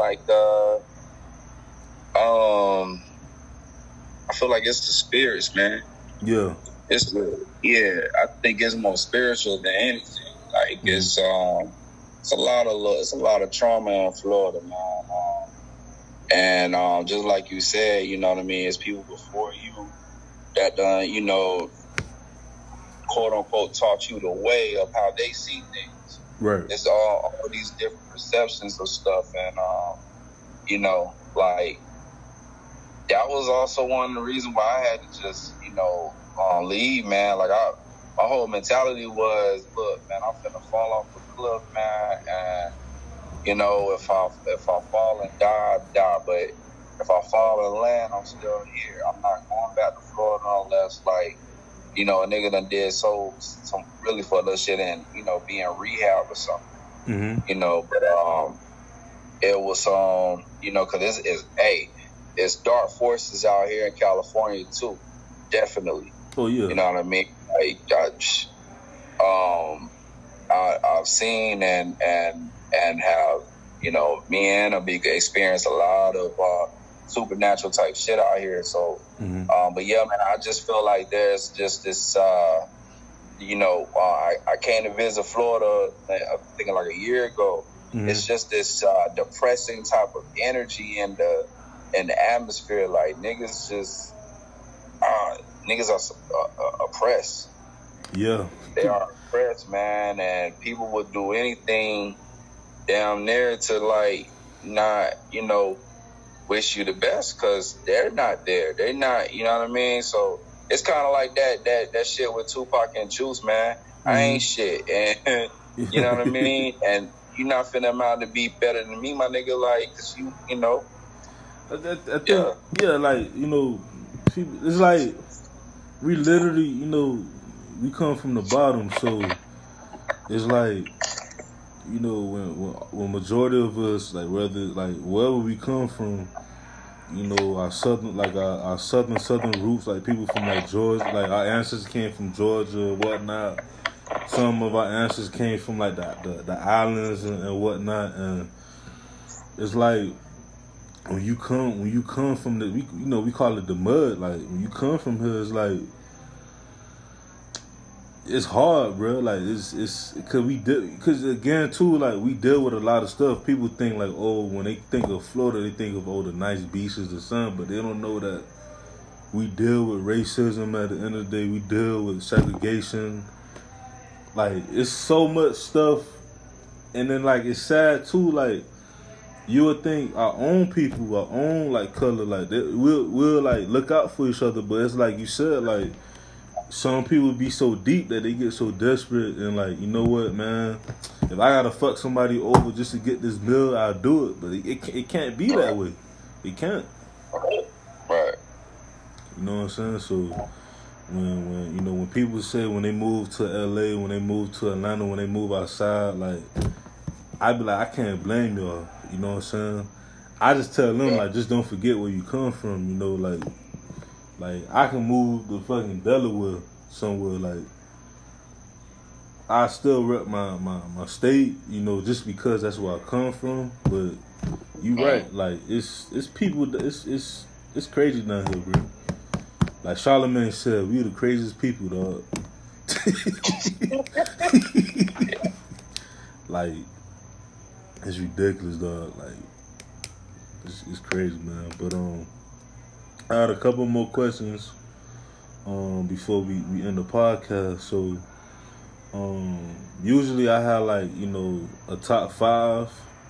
I feel like it's the spirits, man. Yeah. I think it's more spiritual than anything. It's a lot of trauma in Florida, man. And just like you said, you know what I mean, it's people before you that quote unquote taught you the way of how they see things. Right. It's all these different perceptions of stuff, and that was also one of the reasons why I had to just, leave, man. Like, my whole mentality was, look, man, I'm finna fall off the cliff, man, and, if I fall and die, I die, but if I fall and land, I'm still here. I'm not going back to Florida unless, like, a nigga done did some really fucked up shit and, be in rehab or something. Mm-hmm. But it was, because it's dark forces out here in California, too. Definitely. Oh, yeah. You know what I mean? Like, I've seen and have, me and Anna experienced a lot of supernatural type shit out here. So, but yeah, man, I just feel like there's just this, I came to visit Florida, I'm thinking like a year ago. Mm-hmm. It's just this depressing type of energy in the atmosphere. Like, niggas are oppressed. Yeah. They are oppressed, man, and people would do anything down there to, like, not, wish you the best, because they're not there. They're not, you know what I mean? So it's kind of like that shit with Tupac and Juice, man. Mm-hmm. I ain't shit, and you know what I mean? And you're not finna amount to be better than me, my nigga, like, because I think, yeah, like, people, it's like, we literally, we come from the bottom, so it's like, when majority of us, like, wherever we come from, our southern roots, like people from like Georgia, like our ancestors came from Georgia or whatnot. Some of our ancestors came from like the islands and whatnot, and it's like when you come from we call it the mud. Like when you come from here, it's like it's hard, bro. Like it's because again too, like we deal with a lot of stuff. People think like, oh, when they think of Florida, they think of the nice beaches, the sun, but they don't know that we deal with racism. At the end of the day, we deal with segregation. Like it's so much stuff, and then like it's sad too. Like you would think our own people, our own like color, like we'll like look out for each other, but it's like you said, like. Some people be so deep that they get so desperate and like, you know what, man? If I gotta fuck somebody over just to get this meal, I'll do it. But it can't be that way. It can't. Right. You know what I'm saying? So when people say when they move to LA, when they move to Atlanta, when they move outside, like I be like, I can't blame y'all. You know what I'm saying? I just tell them like, just don't forget where you come from. Like I can move to fucking Delaware somewhere, like I still rep my state, just because that's where I come from. But you right, like it's people, it's crazy down here, bro. Like Charlamagne said, we the craziest people, dog. Like it's ridiculous, dog. Like it's crazy, man. But I had a couple more questions before we end the podcast. So usually I have like, a top 5.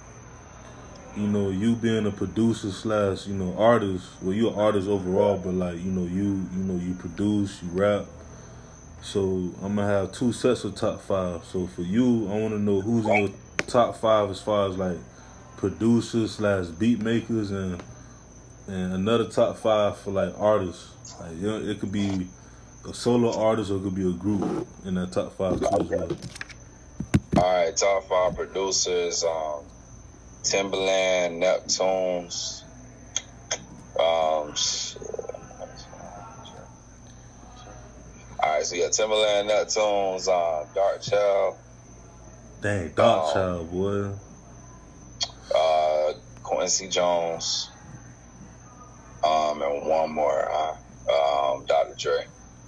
You being a producer / artist. Well, you're an artist overall, but like, you produce, you rap. So I'm gonna have 2 sets of top 5. So for you, I wanna know who's in your top 5 as far as like producers / beat makers, and another top 5 for like artists. Like it could be a solo artist or it could be a group in that top 5 too as well. Alright, top 5 producers, Timbaland, Neptunes, alright, so yeah, Timbaland, Neptunes, Darkchild. Dang, Darkchild, boy. Quincy Jones. And one more, Dr. Dre.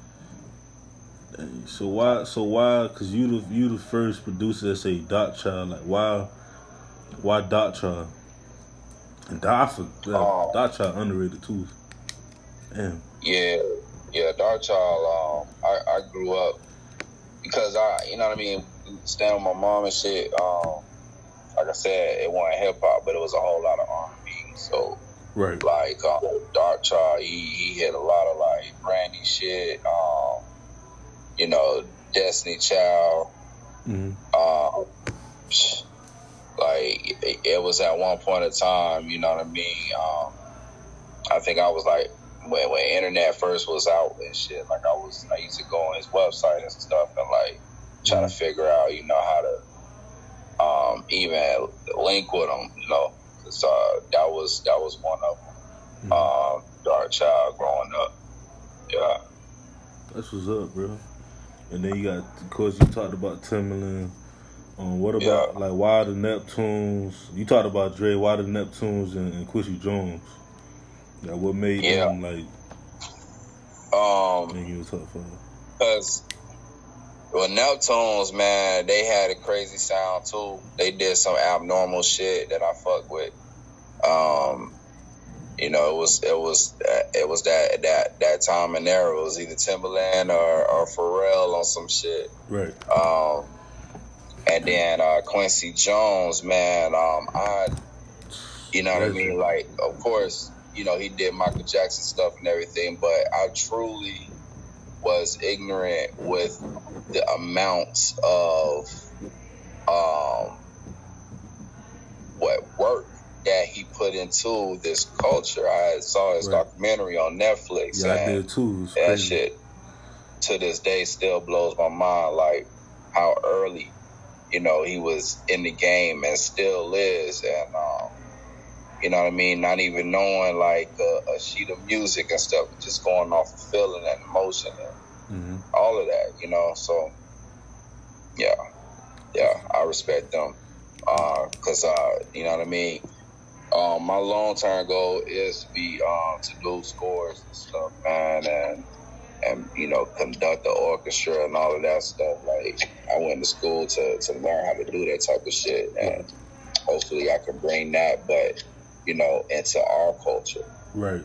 So why? Cause you the first producer that say Darkchild. Like why Darkchild? And Darkchild underrated too. Damn. Yeah, Darkchild. I grew up because you know what I mean, staying with my mom and shit. Like I said, it wasn't hip hop, but it was a whole lot of R&B. So Right. Like Dark Child, he hit a lot of like Brandy shit. You know, Destiny Child. Like it was at one point in time, you know what I mean? I think I was like when internet first was out and shit, like I used to go on his website and stuff and like try to figure out, you know, how to even link with him, you know, because that was one of them. Dark Child growing up. Yeah. That's what's up, bro. And then you got, of course, you talked about Timbaland. What about like Why the Neptunes? You talked about Dre, Why the Neptunes, and Quincy Jones. Like, what made them like make you a top 5? Because Neptunes, man, they had a crazy sound too. They did some abnormal shit that I fuck with. You know, it was that time and era. It was either Timbaland or Pharrell on some shit. Right. And then Quincy Jones, man, you know what I mean? Like, of course, you know, he did Michael Jackson stuff and everything, but I truly was ignorant with the amounts of work that he put into this culture. I saw his documentary on Netflix. Yeah, I did too. That shit to this day still blows my mind, like how early, you know, he was in the game and still is, and you know what I mean, not even knowing like a sheet of music and stuff, just going off of feeling and emotion and all of that, you know. So yeah, I respect them because you know what I mean. My long-term goal is to be to do scores and stuff, man, and you know, conduct the orchestra and all of that stuff. Like, I went to school to learn how to do that type of shit, and hopefully I can bring that, but you know, into our culture. Right.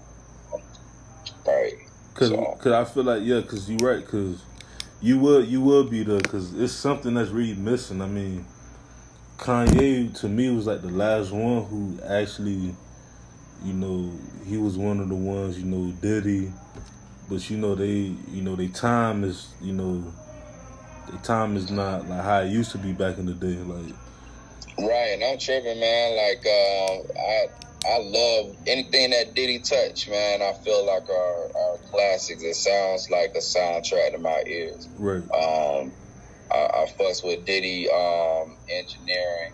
Right. Cause I feel like, cause you're right, cause you will be there, cause it's something that's really missing. I mean, Kanye to me was like the last one who actually, you know, he was one of the ones, you know, Diddy, but you know they time is, you know, the time is not like how it used to be back in the day, like. Right, and I'm tripping, man. Like, I love anything that Diddy touch, man. I feel like our classics. It sounds like a soundtrack to my ears. Right. I fuss with Diddy engineering.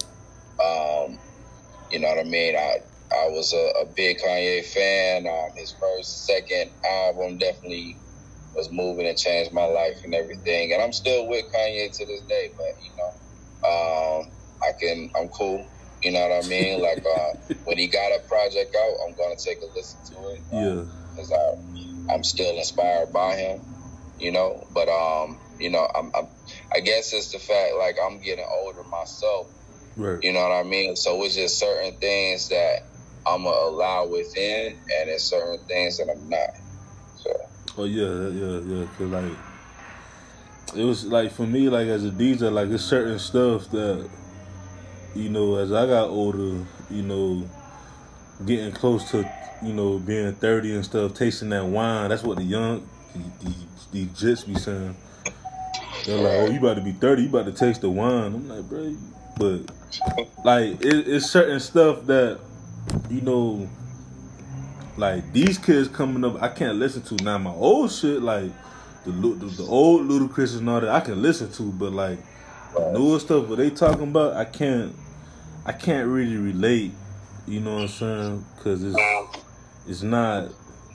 You know what I mean? I was a big Kanye fan. His second album definitely was moving and changed my life and everything. And I'm still with Kanye to this day, but you know, I'm cool. You know what I mean? Like, when he got a project out, I'm gonna take a listen to it. Because I'm still inspired by him. You know, but you know, I guess it's the fact, like, I'm getting older myself. Right. You know what I mean? So it's just certain things that I'm gonna allow within, and it's certain things that I'm not. So. Oh yeah. Cause like, it was like, for me, like, as a DJ, like, it's certain stuff that, you know, as I got older, you know, getting close to, you know, being 30 and stuff, tasting that wine. That's what the jits be saying. They're like, oh, you about to be 30, you about to taste the wine. I'm like, bro, but like, it's certain stuff that, you know, like, these kids coming up, I can't listen to. Now, my old shit, like the old Ludacris and all that, I can listen to, but like the newer stuff, what they talking about, I can't really relate. You know what I'm saying? Because it's not.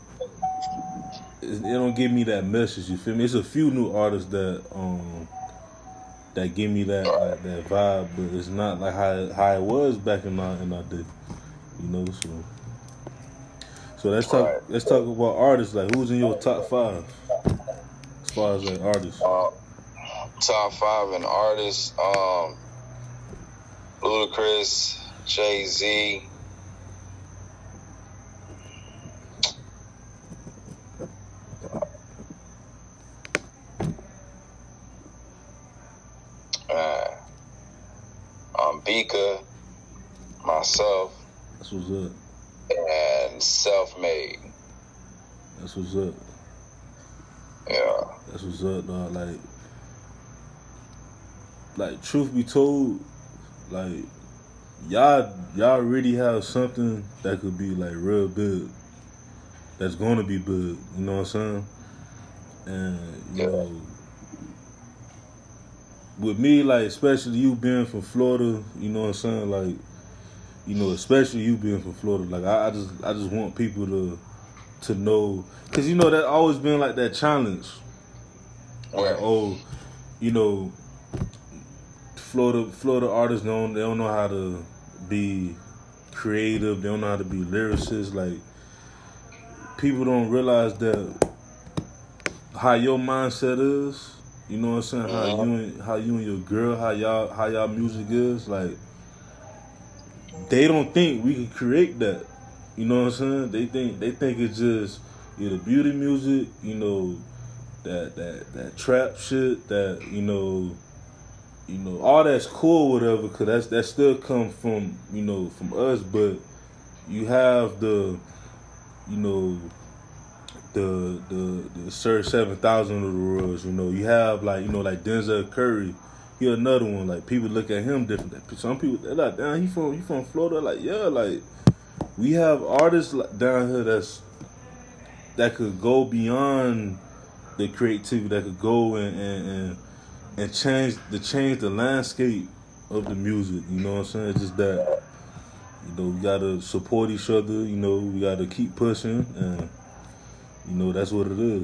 It don't give me that message. You feel me? It's a few new artists that give me that that vibe, but it's not like how it was back in our day. You know, so let's talk about artists. Like, who's in your top 5 as far as like artists? Top 5 in artists: Ludacris, Jay-Z. Bika, myself. That's what's up. And self-made. That's what's up. Yeah. That's what's up, dog. Like truth be told, like y'all really have something that could be like real big. That's gonna be big. You know what I'm saying? And you know, with me, like especially you being from Florida, you know what I'm saying? Like, you know, especially you being from Florida, like I just want people to know, cause you know that always been like that challenge. Like, oh, you know, Florida artists they don't know how to be creative. They don't know how to be lyricists. Like, people don't realize that how your mindset is. You know what I'm saying? How you and your girl, how y'all music is. Like, they don't think we can create that. You know what I'm saying? They think it's just either beauty music. You know, that trap shit. That you know, all that's cool, whatever. Cause that still come from from us. But you have the Sir 7,000 of the worlds. You know, you have like Denzel Curry. He another one. Like, people look at him different. Some people they're like, damn, he from Florida. Like, yeah, like we have artists down here that could go beyond the creativity, that could go and change the landscape of the music. You know what I'm saying? It's just that, we gotta support each other. We gotta keep pushing, and that's what it is.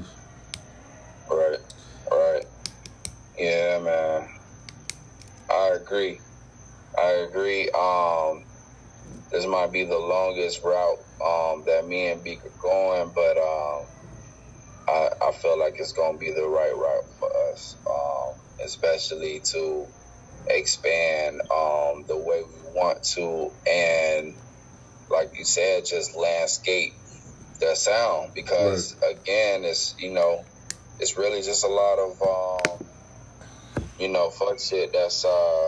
Right. Yeah, man. I agree. This might be the longest route that me and B are going, but I feel like it's gonna be the right route for us, especially to expand the way we want to, and like you said, just landscape the sound, because again, it's it's really just a lot of fuck shit that's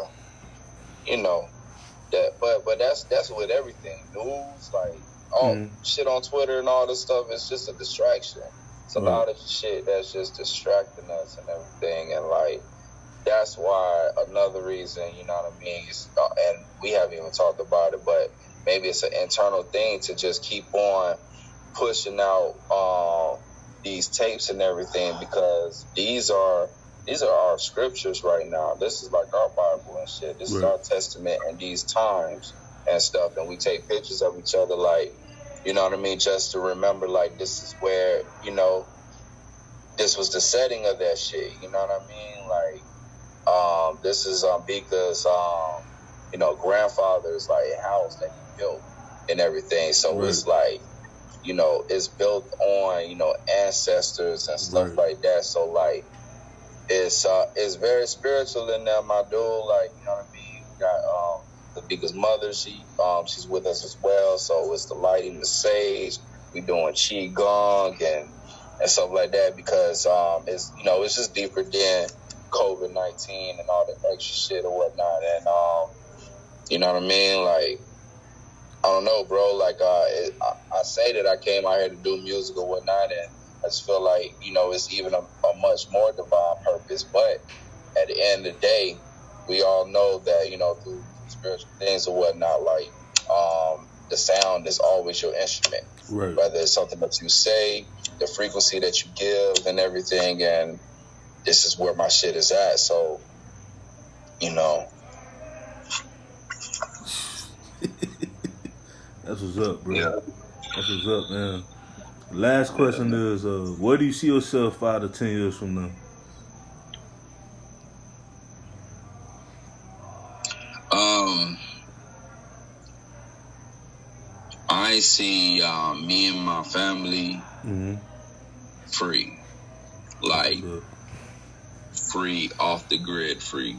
but that's with everything. News, like shit on Twitter and all this stuff, it's just a distraction. It's a lot of shit that's just distracting us and everything, and like that's why another reason, you know what I mean, and we haven't even talked about it, but maybe it's an internal thing to just keep on pushing out these tapes and everything, because these are our scriptures right now. This is like our Bible and shit. This is our testament in these times and stuff. And we take pictures of each other, like, you know what I mean, just to remember, like, this is where, this was the setting of that shit. You know what I mean? Like, this is Bika's, grandfather's like house that he built and everything. So it's like, it's built on, ancestors and stuff like that. So like, it's very spiritual in there, my dude. Like, you know what I mean? We got the Bika's mother, she's with us as well. So it's the lighting the sage. We doing qigong and stuff like that, because it's it's just deeper than COVID-19 and all the extra shit or whatnot. And you know what I mean? Like, I don't know, bro. Like, I say that I came out here to do music or whatnot, and I just feel like, it's even a much more divine purpose. But at the end of the day, we all know that, through spiritual things or whatnot, like, the sound is always your instrument. Right. Whether it's something that you say, the frequency that you give and everything, and this is where my shit is at. So, That's what's up, bro. Yeah. That's what's up, man. Last question is, where do you see yourself 5 to 10 years from now? I see me and my family free. Like, free, off the grid, free.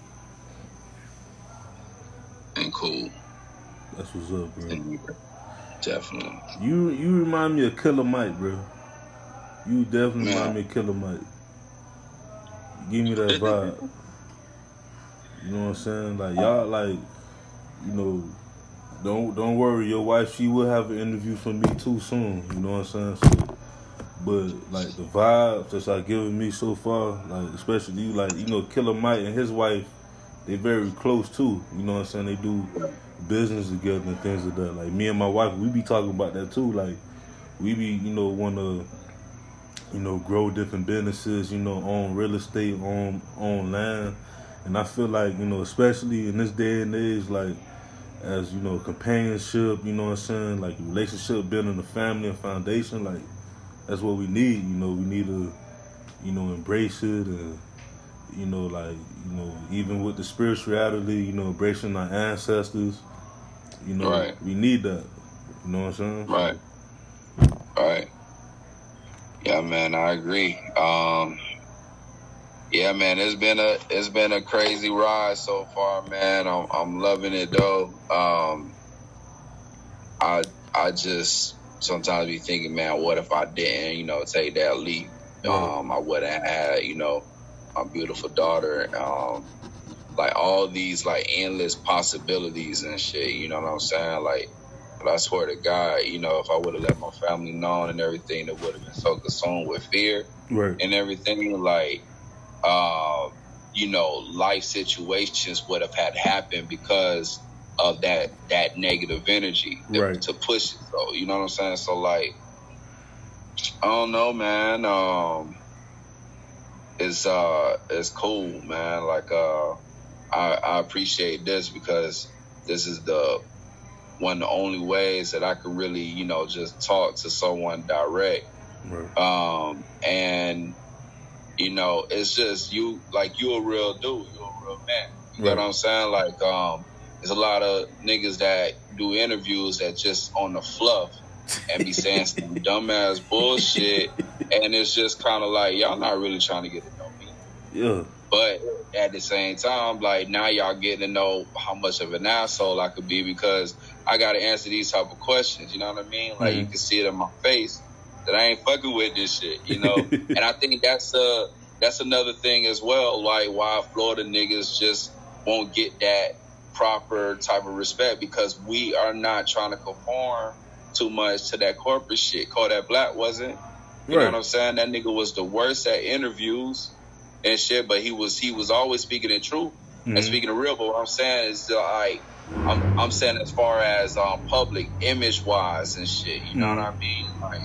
And cool. That's what's up, bro. Definitely. You remind me of Killer Mike, bro. You definitely remind me of Killer Mike. Give me that vibe. You know what I'm saying? Like, y'all, like, don't worry. Your wife, she will have an interview for me too soon. You know what I'm saying? So, but like the vibes that y'all giving me so far, like especially you, like, you know, Killer Mike and his wife, they very close too. You know what I'm saying? They do business together and things like that. Like me and my wife, we be talking about that too. Like we be, you know, want to, you know, grow different businesses. You know, own real estate, own land, and I feel like, you know, especially in this day and age, like, as, you know, companionship, you know what I'm saying, like relationship building a family and foundation, like that's what we need. You know, we need to, you know, embrace it, and, you know, like, you know, even with the spirituality, you know, embracing our ancestors, you know, right. We need that. You know what I'm saying? Right. Yeah, man, I agree. Yeah, man, it's been a crazy ride so far, man. I'm loving it though. I just sometimes be thinking, man, what if I didn't, you know, take that leap? I wouldn't have had, you know, my beautiful daughter, like all these like endless possibilities and shit. You know what I'm saying? Like, but I swear to God, you know, if I would have let my family know and everything, that would have been so consumed with fear and everything, like, you know, life situations would have had happened because of that negative energy to push it. So, you know what I'm saying? So, like, I don't know, man. It's cool, man. Like, I appreciate this because this is one of the only ways that I could really, you know, just talk to someone direct. And, you know, it's just you a real dude. You're a real man. You know what I'm saying? Like, there's a lot of niggas that do interviews that just on the fluff and be saying some dumbass bullshit. And it's just kind of like, y'all not really trying to get to know me. Yeah. But at the same time, like, now y'all getting to know how much of an asshole I could be because I got to answer these type of questions. You know what I mean? Like, you can see it in my face that I ain't fucking with this shit, you know? And I think that's another thing as well, like why Florida niggas just won't get that proper type of respect because we are not trying to conform too much to that corporate shit. Kodak Black wasn't. You know what I'm saying? That nigga was the worst at interviews and shit, but he was always speaking the truth and speaking the real. But what I'm saying is, like, I'm saying as far as public image wise and shit, you know what I mean? Like,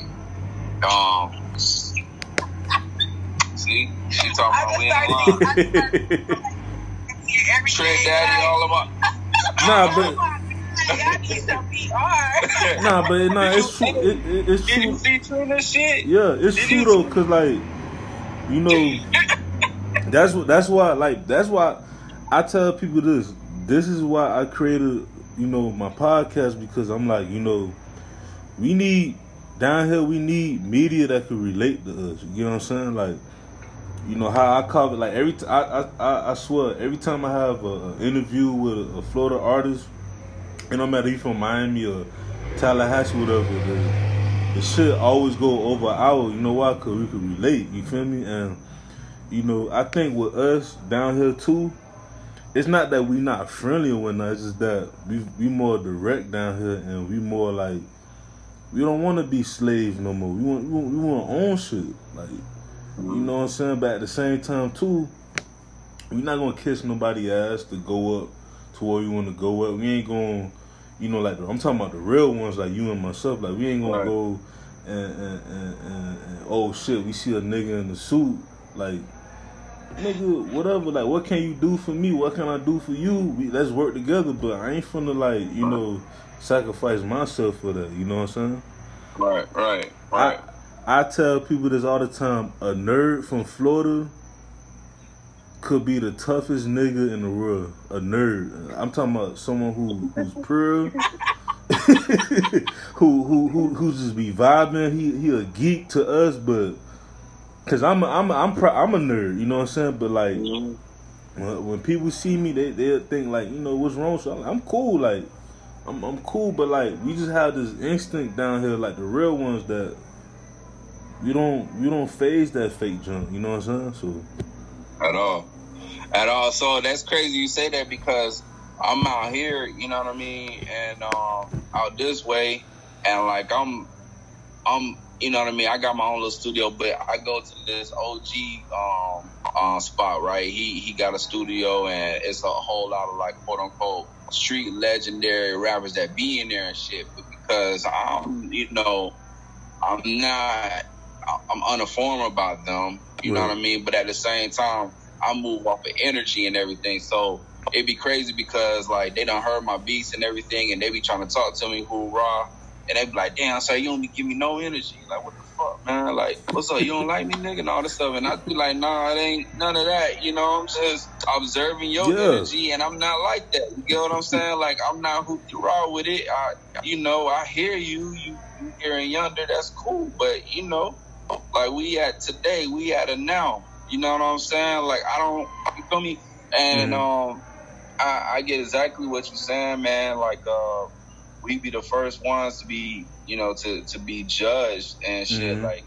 see, she talking about we ain't lying. Trent Daddy, all about. Nah, but I need some PR. nah, it's true. It's true. Did you see true this shit? Yeah, it's true though, cause like, you know, that's why I tell people this. This is why I created, you know, my podcast, because I'm like, you know, we need media that can relate to us. You know what I'm saying? Like, you know how I cover, like, I swear every time I have an interview with a Florida artist, and no matter if from Miami or Tallahassee, whatever, the shit always go over an hour. You know why? Because we can relate. You feel me? And, you know, I think with us down here too, it's not that we not friendly or whatnot. It's just that we more direct down here, and we more like, we don't want to be slaves no more. We want our own shit. Like, you know what I'm saying? But at the same time too, we not gonna kiss nobody's ass to go up to where we want to go up. We ain't gonna, you know, like, I'm talking about the real ones, like you and myself. Like, we ain't gonna go and oh shit, we see a nigga in the suit, like, nigga, whatever, like, what can you do for me? What can I do for you? Let's work together, but I ain't finna, like, you know, sacrifice myself for that. You know what I'm saying? Right. I tell people this all the time. A nerd from Florida could be the toughest nigga in the world. A nerd. I'm talking about someone who's pure, who just be vibing. He a geek to us, but cause I'm a nerd. You know what I'm saying? But like, when people see me, they'll think like, you know, what's wrong? So I'm cool. Like, I'm cool, but like, we just have this instinct down here, like the real ones, that we don't phase that fake junk. You know what I'm saying? So at all. So that's crazy you say that, because I'm out here, you know what I mean, and out this way, and like I'm, you know what I mean. I got my own little studio, but I go to this OG spot, right? He got a studio, and it's a whole lot of like quote unquote street legendary rappers that be in there and shit. But because I'm uninformed about them, you know what I mean. But at the same time, I move off of energy and everything, so it'd be crazy because like they done heard my beats and everything, and they be trying to talk to me hoorah, and they be like, damn, so you don't be giving me no energy. Like, what the fuck, man? Like, what's up? You don't like me, nigga, and all this stuff. And I'd be like, nah, it ain't none of that. You know, I'm just observing your energy, and I'm not like that. You get what I'm saying? Like, I'm not hoopty-raw with it. I hear you hearing yonder, that's cool, but you know, like we at today, we at a now. You know what I'm saying? Like, I don't, you feel me? And I get exactly what you're saying, man. Like, we be the first ones to be, you know, to be judged and shit. Like,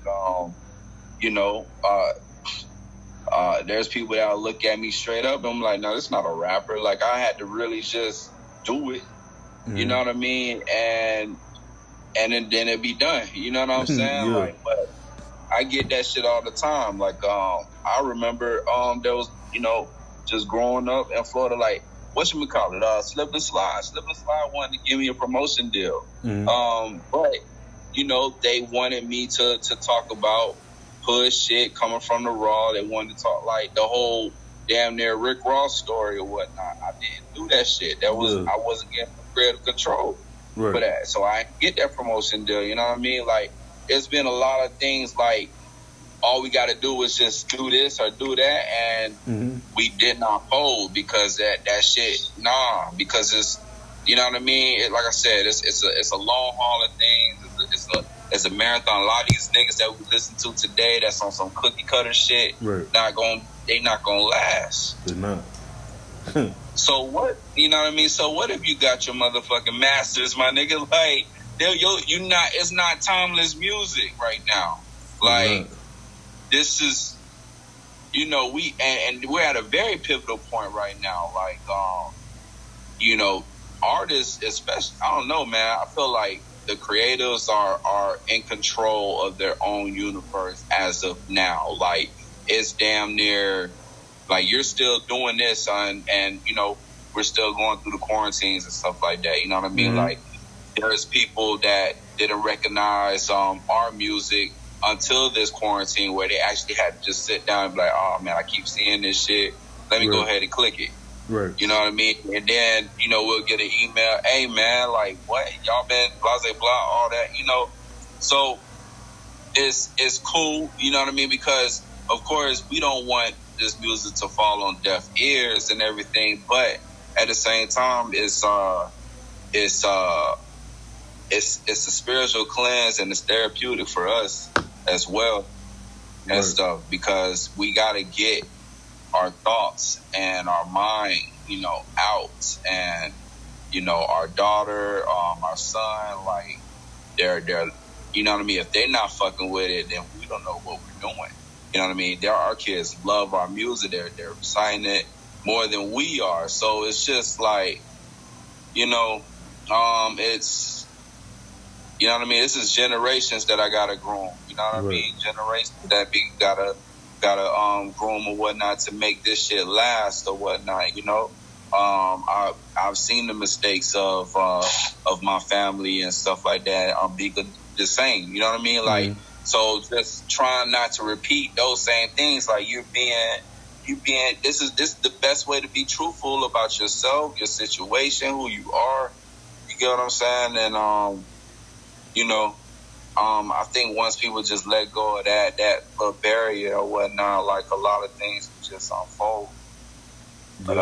there's people that look at me straight up, and I'm like, no, this not a rapper. Like, I had to really just do it. You know what I mean? And then it be done. You know what I'm saying? Yeah. Like, but I get that shit all the time. Like, I remember there was, you know, just growing up in Florida, like, whatchamacallit, Slip and Slide. Slip and Slide wanted to give me a promotion deal. But, you know, they wanted me to talk about hood shit coming from the Raw. They wanted to talk, like, the whole damn near Rick Ross story or whatnot. I didn't do that shit. I wasn't getting creative control for that. So I didn't get that promotion deal, you know what I mean? Like, it's been a lot of things like, all we got to do is just do this or do that, and we did not fold because that shit, because it's, you know what I mean? Like I said, it's a long haul of things. It's a marathon. A lot of these niggas that we listen to today that's on some cookie cutter shit, they not gonna last. They're not. So what? You know what I mean? So what if you got your motherfucking masters, my nigga? Like, it's not timeless music right now. Like, this is, you know, and we're at a very pivotal point right now. Like, you know, artists, especially, I don't know, man. I feel like the creatives are in control of their own universe as of now. Like, it's damn near, like, you're still doing this, and you know, we're still going through the quarantines and stuff like that. You know what I mean? Like, there's people that didn't recognize our music until this quarantine, where they actually had to just sit down and be like, oh man, I keep seeing this shit. Let me go ahead and click it. You know what I mean? And then, you know, we'll get an email, hey man, like, what? Y'all been blah, blah, all that, you know? So it's cool, you know what I mean? Because, of course, we don't want this music to fall on deaf ears and everything, but at the same time, it's a spiritual cleanse, and it's therapeutic for us as well and stuff, because we got to get our thoughts and our mind, you know, out. And, you know, our daughter, our son, like, they're, you know what I mean? If they're not fucking with it, then we don't know what we're doing. You know what I mean? Our kids love our music. They're reciting it more than we are. So it's just like, you know, it's, you know what I mean? This is generations that I gotta groom. You know what I mean? Generations that gotta groom or whatnot to make this shit last or whatnot. You know, I've seen the mistakes of my family and stuff like that. Be the same. You know what I mean? Like, so just trying not to repeat those same things. Like, you being. This is the best way to be truthful about yourself, your situation, who you are. You get what I'm saying? And you know, I think once people just let go of that little barrier or whatnot, like, a lot of things will just unfold. But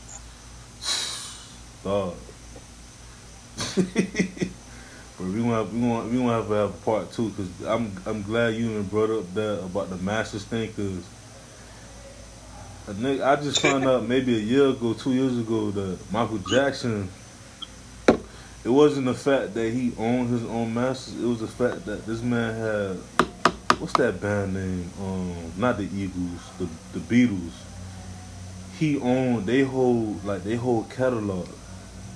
But we gonna have to have a part two, because I'm glad you even brought up that about the Masters thing, because I just found out maybe a year ago, 2 years ago, that Michael Jackson, it wasn't the fact that he owned his own masters. It was the fact that this man had, what's that band name? Not the Eagles, the Beatles. They hold catalog.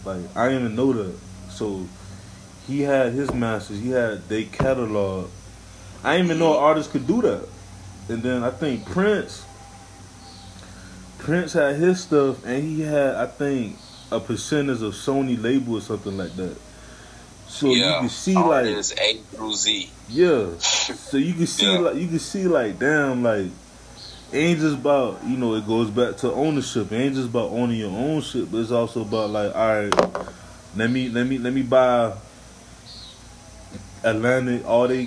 Like, I didn't even know that. So, he had his masters. He had their catalog. I didn't even know artists could do that. And then I think Prince had his stuff, and he had, I think, a percentage of Sony label or something like that. So you can see like it's A through Z. Yeah. So you can see like damn, like it ain't just about, it goes back to ownership. It ain't just about owning your own shit, but it's also about like, all right, let me buy Atlantic, all they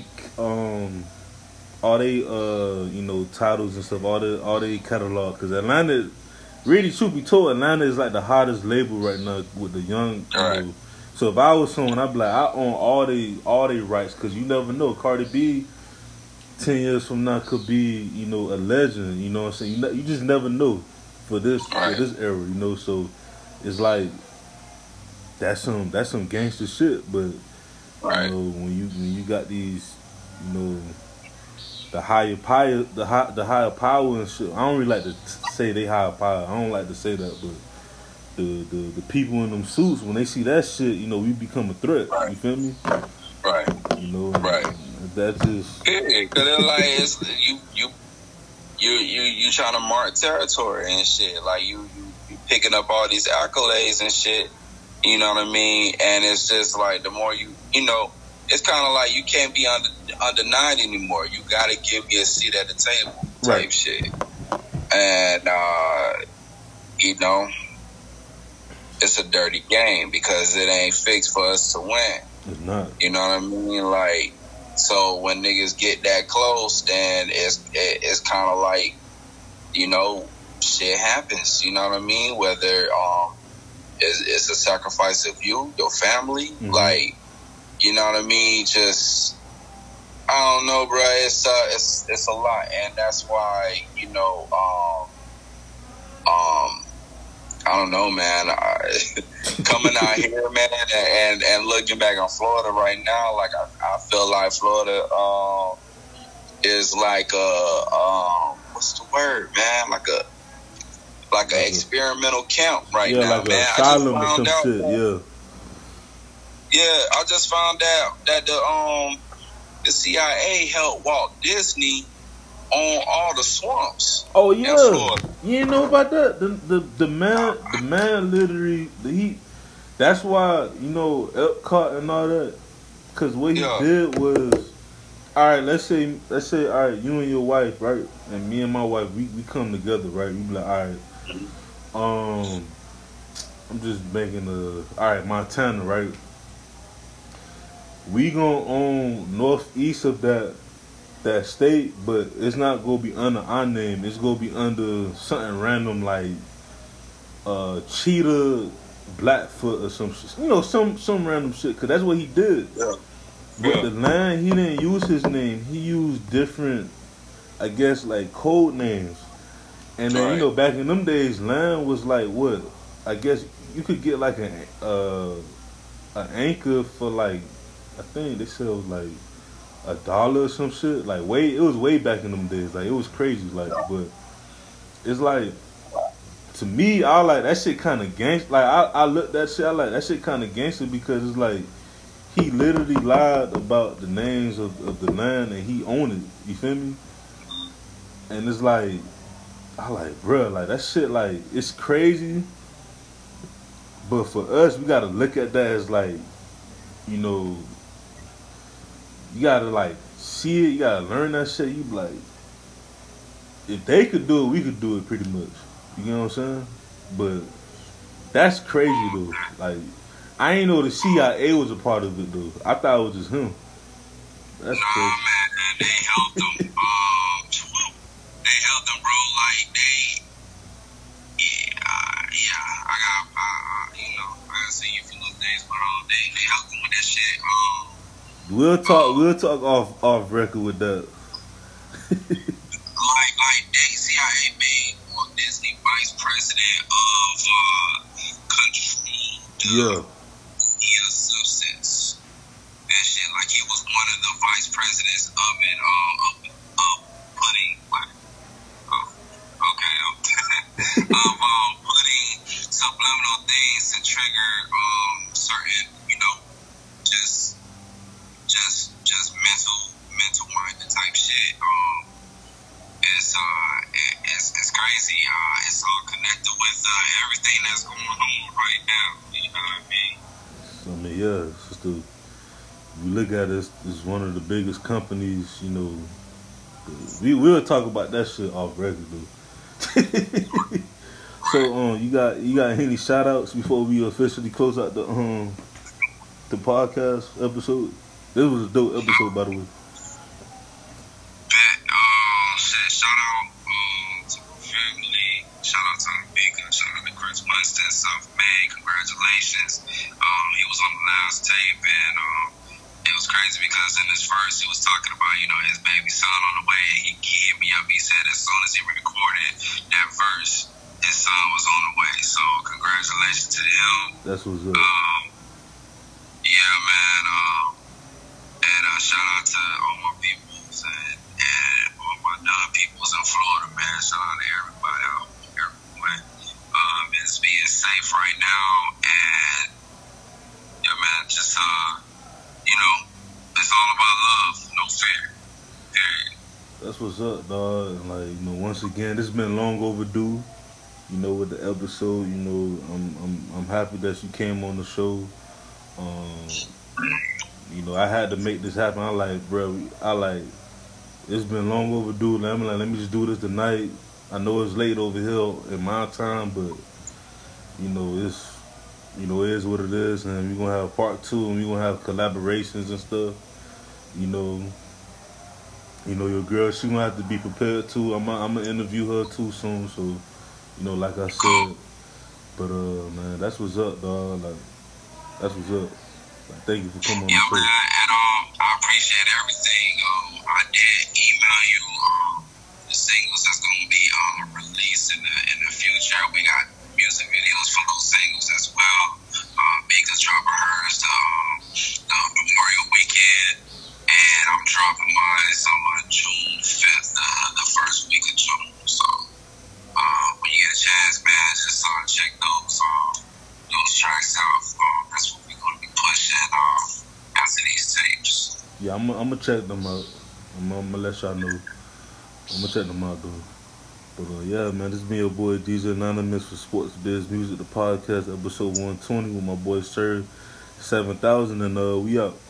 titles and stuff, all they catalog, because Atlanta, really, truth be told, Atlanta is like the hottest label right now with the young. Right. So if I was someone, I'd be like, I own all they rights, because you never know. Cardi B, 10 years from now, could be, a legend. You know what I'm saying? You just never know for this era. So it's like that's some gangster shit. But when you got these, the higher power and shit. I don't really like to say they higher power. I don't like to say that, but the people in them suits, when they see that shit, we become a threat. Right. You feel me? Right. Right. That's just because it's like you trying to mark territory and shit. Like you picking up all these accolades and shit. You know what I mean? And it's just like the more it's kind of like you can't be under 9 anymore. You got to give me a seat at the table type shit. And, it's a dirty game because it ain't fixed for us to win. It's not. You know what I mean? Like, so when niggas get that close, then it's kind of like, shit happens. You know what I mean? Whether it's a sacrifice of you, your family, like, you know what I mean? Just, I don't know, bro. It's a lot, and that's why, I don't know, man. Coming out here, man, and looking back on Florida right now, like I feel like Florida is like what's the word, man? Like a experimental camp right now, like man. Asylum or some shit, Yeah, I just found out that the CIA helped Walt Disney on all the swamps. Oh yeah, you didn't know about that? The man literally That's why Epcot and all that. Because what he did was, all right. Let's say, all right, you and your wife, right, and me and my wife, we come together, right. We be like, all right, I'm just making all right, Montana, right. We gonna own northeast of that state, but it's not gonna be under our name. It's gonna be under something random like Cheetah Blackfoot or some shit. Some random shit. Cause that's what he did. Yeah. But the land, he didn't use his name. He used different, I guess, like code names. And then back in them days, land was like what? I guess you could get like an anchor for like, I think they said it was like $1 or some shit. Like it was way back in them days. Like it was crazy. Like, but it's like, to me, I like that shit kind of gangster. Like I looked that shit. I like that shit kind of gangster because it's like he literally lied about the names of the land and he owned it. You feel me? And it's like, I like, bruh, like that shit. Like it's crazy. But for us, we gotta look at that as like, you gotta like see it. You gotta learn that shit. You be like, if they could do it, we could do it pretty much. You know what I'm saying? But that's crazy though. Like I ain't know the CIA was a part of it though. I thought it was just him. That's crazy. Man, they helped them. They helped them, bro. Like I gotta see you for those days, but they helped them with that shit. We'll talk off record with that. like CIA made Walt Disney vice president of control. Substance. That shit, like he was one of the vice presidents of it, putting putting subliminal things to trigger just mental minded type shit. It's crazy. It's all connected with everything that's going on right now. You know what I mean? I mean, yeah, it's just you look at it, it's one of the biggest companies. You know, we'll talk about that shit off record, dude. So, you got any shout outs before we officially close out the podcast episode? This was a dope episode, by the way. Shout out to my family. Shout out to Mika. Shout out to Chris Winston, South May. Congratulations. He was on the last tape, and it was crazy because in his verse he was talking about, you know, his baby son on the way. He hit me up. He said as soon as he recorded that verse, his son was on the way. So congratulations to him. That's what's up. Yeah, man. And shout out to all my peoples and all my non-peoples in Florida, man. Shout out to everybody out here. It's being safe right now, and yeah, man, just you know, it's all about love, no fear. Period. That's what's up, dog. And like, you know, once again, this has been long overdue. You know, with the episode, you know, I'm happy that you came on the show. You know, I had to make this happen. It's been long overdue. Let me just do this tonight. I know it's late over here in my time, but you know, it is what it is, and we're gonna have part 2, and we're gonna have collaborations and stuff. You know, your girl, she gonna have to be prepared too. I'm gonna interview her too soon, so you know, like I said. But man, that's what's up, dog. Like, that's what's up. Like, thank you for coming on the show. Yeah, man, and I appreciate everything. I did email you the singles that's gonna be released in the future. We got music videos for those singles as well. Mika dropping hers the Memorial Weekend, and I'm dropping mine on June 5th, the first week of June. So when you get a chance, man, just check those tracks out. That's what we're gonna be pushing after these tapes. Yeah, I'm gonna check them out. I'm gonna let y'all know. I'm gonna check them out, though. But yeah, man, this been your boy DJ Anonymous for Sports Biz Music, the podcast, episode 120 with my boy Sir 7000, and we out.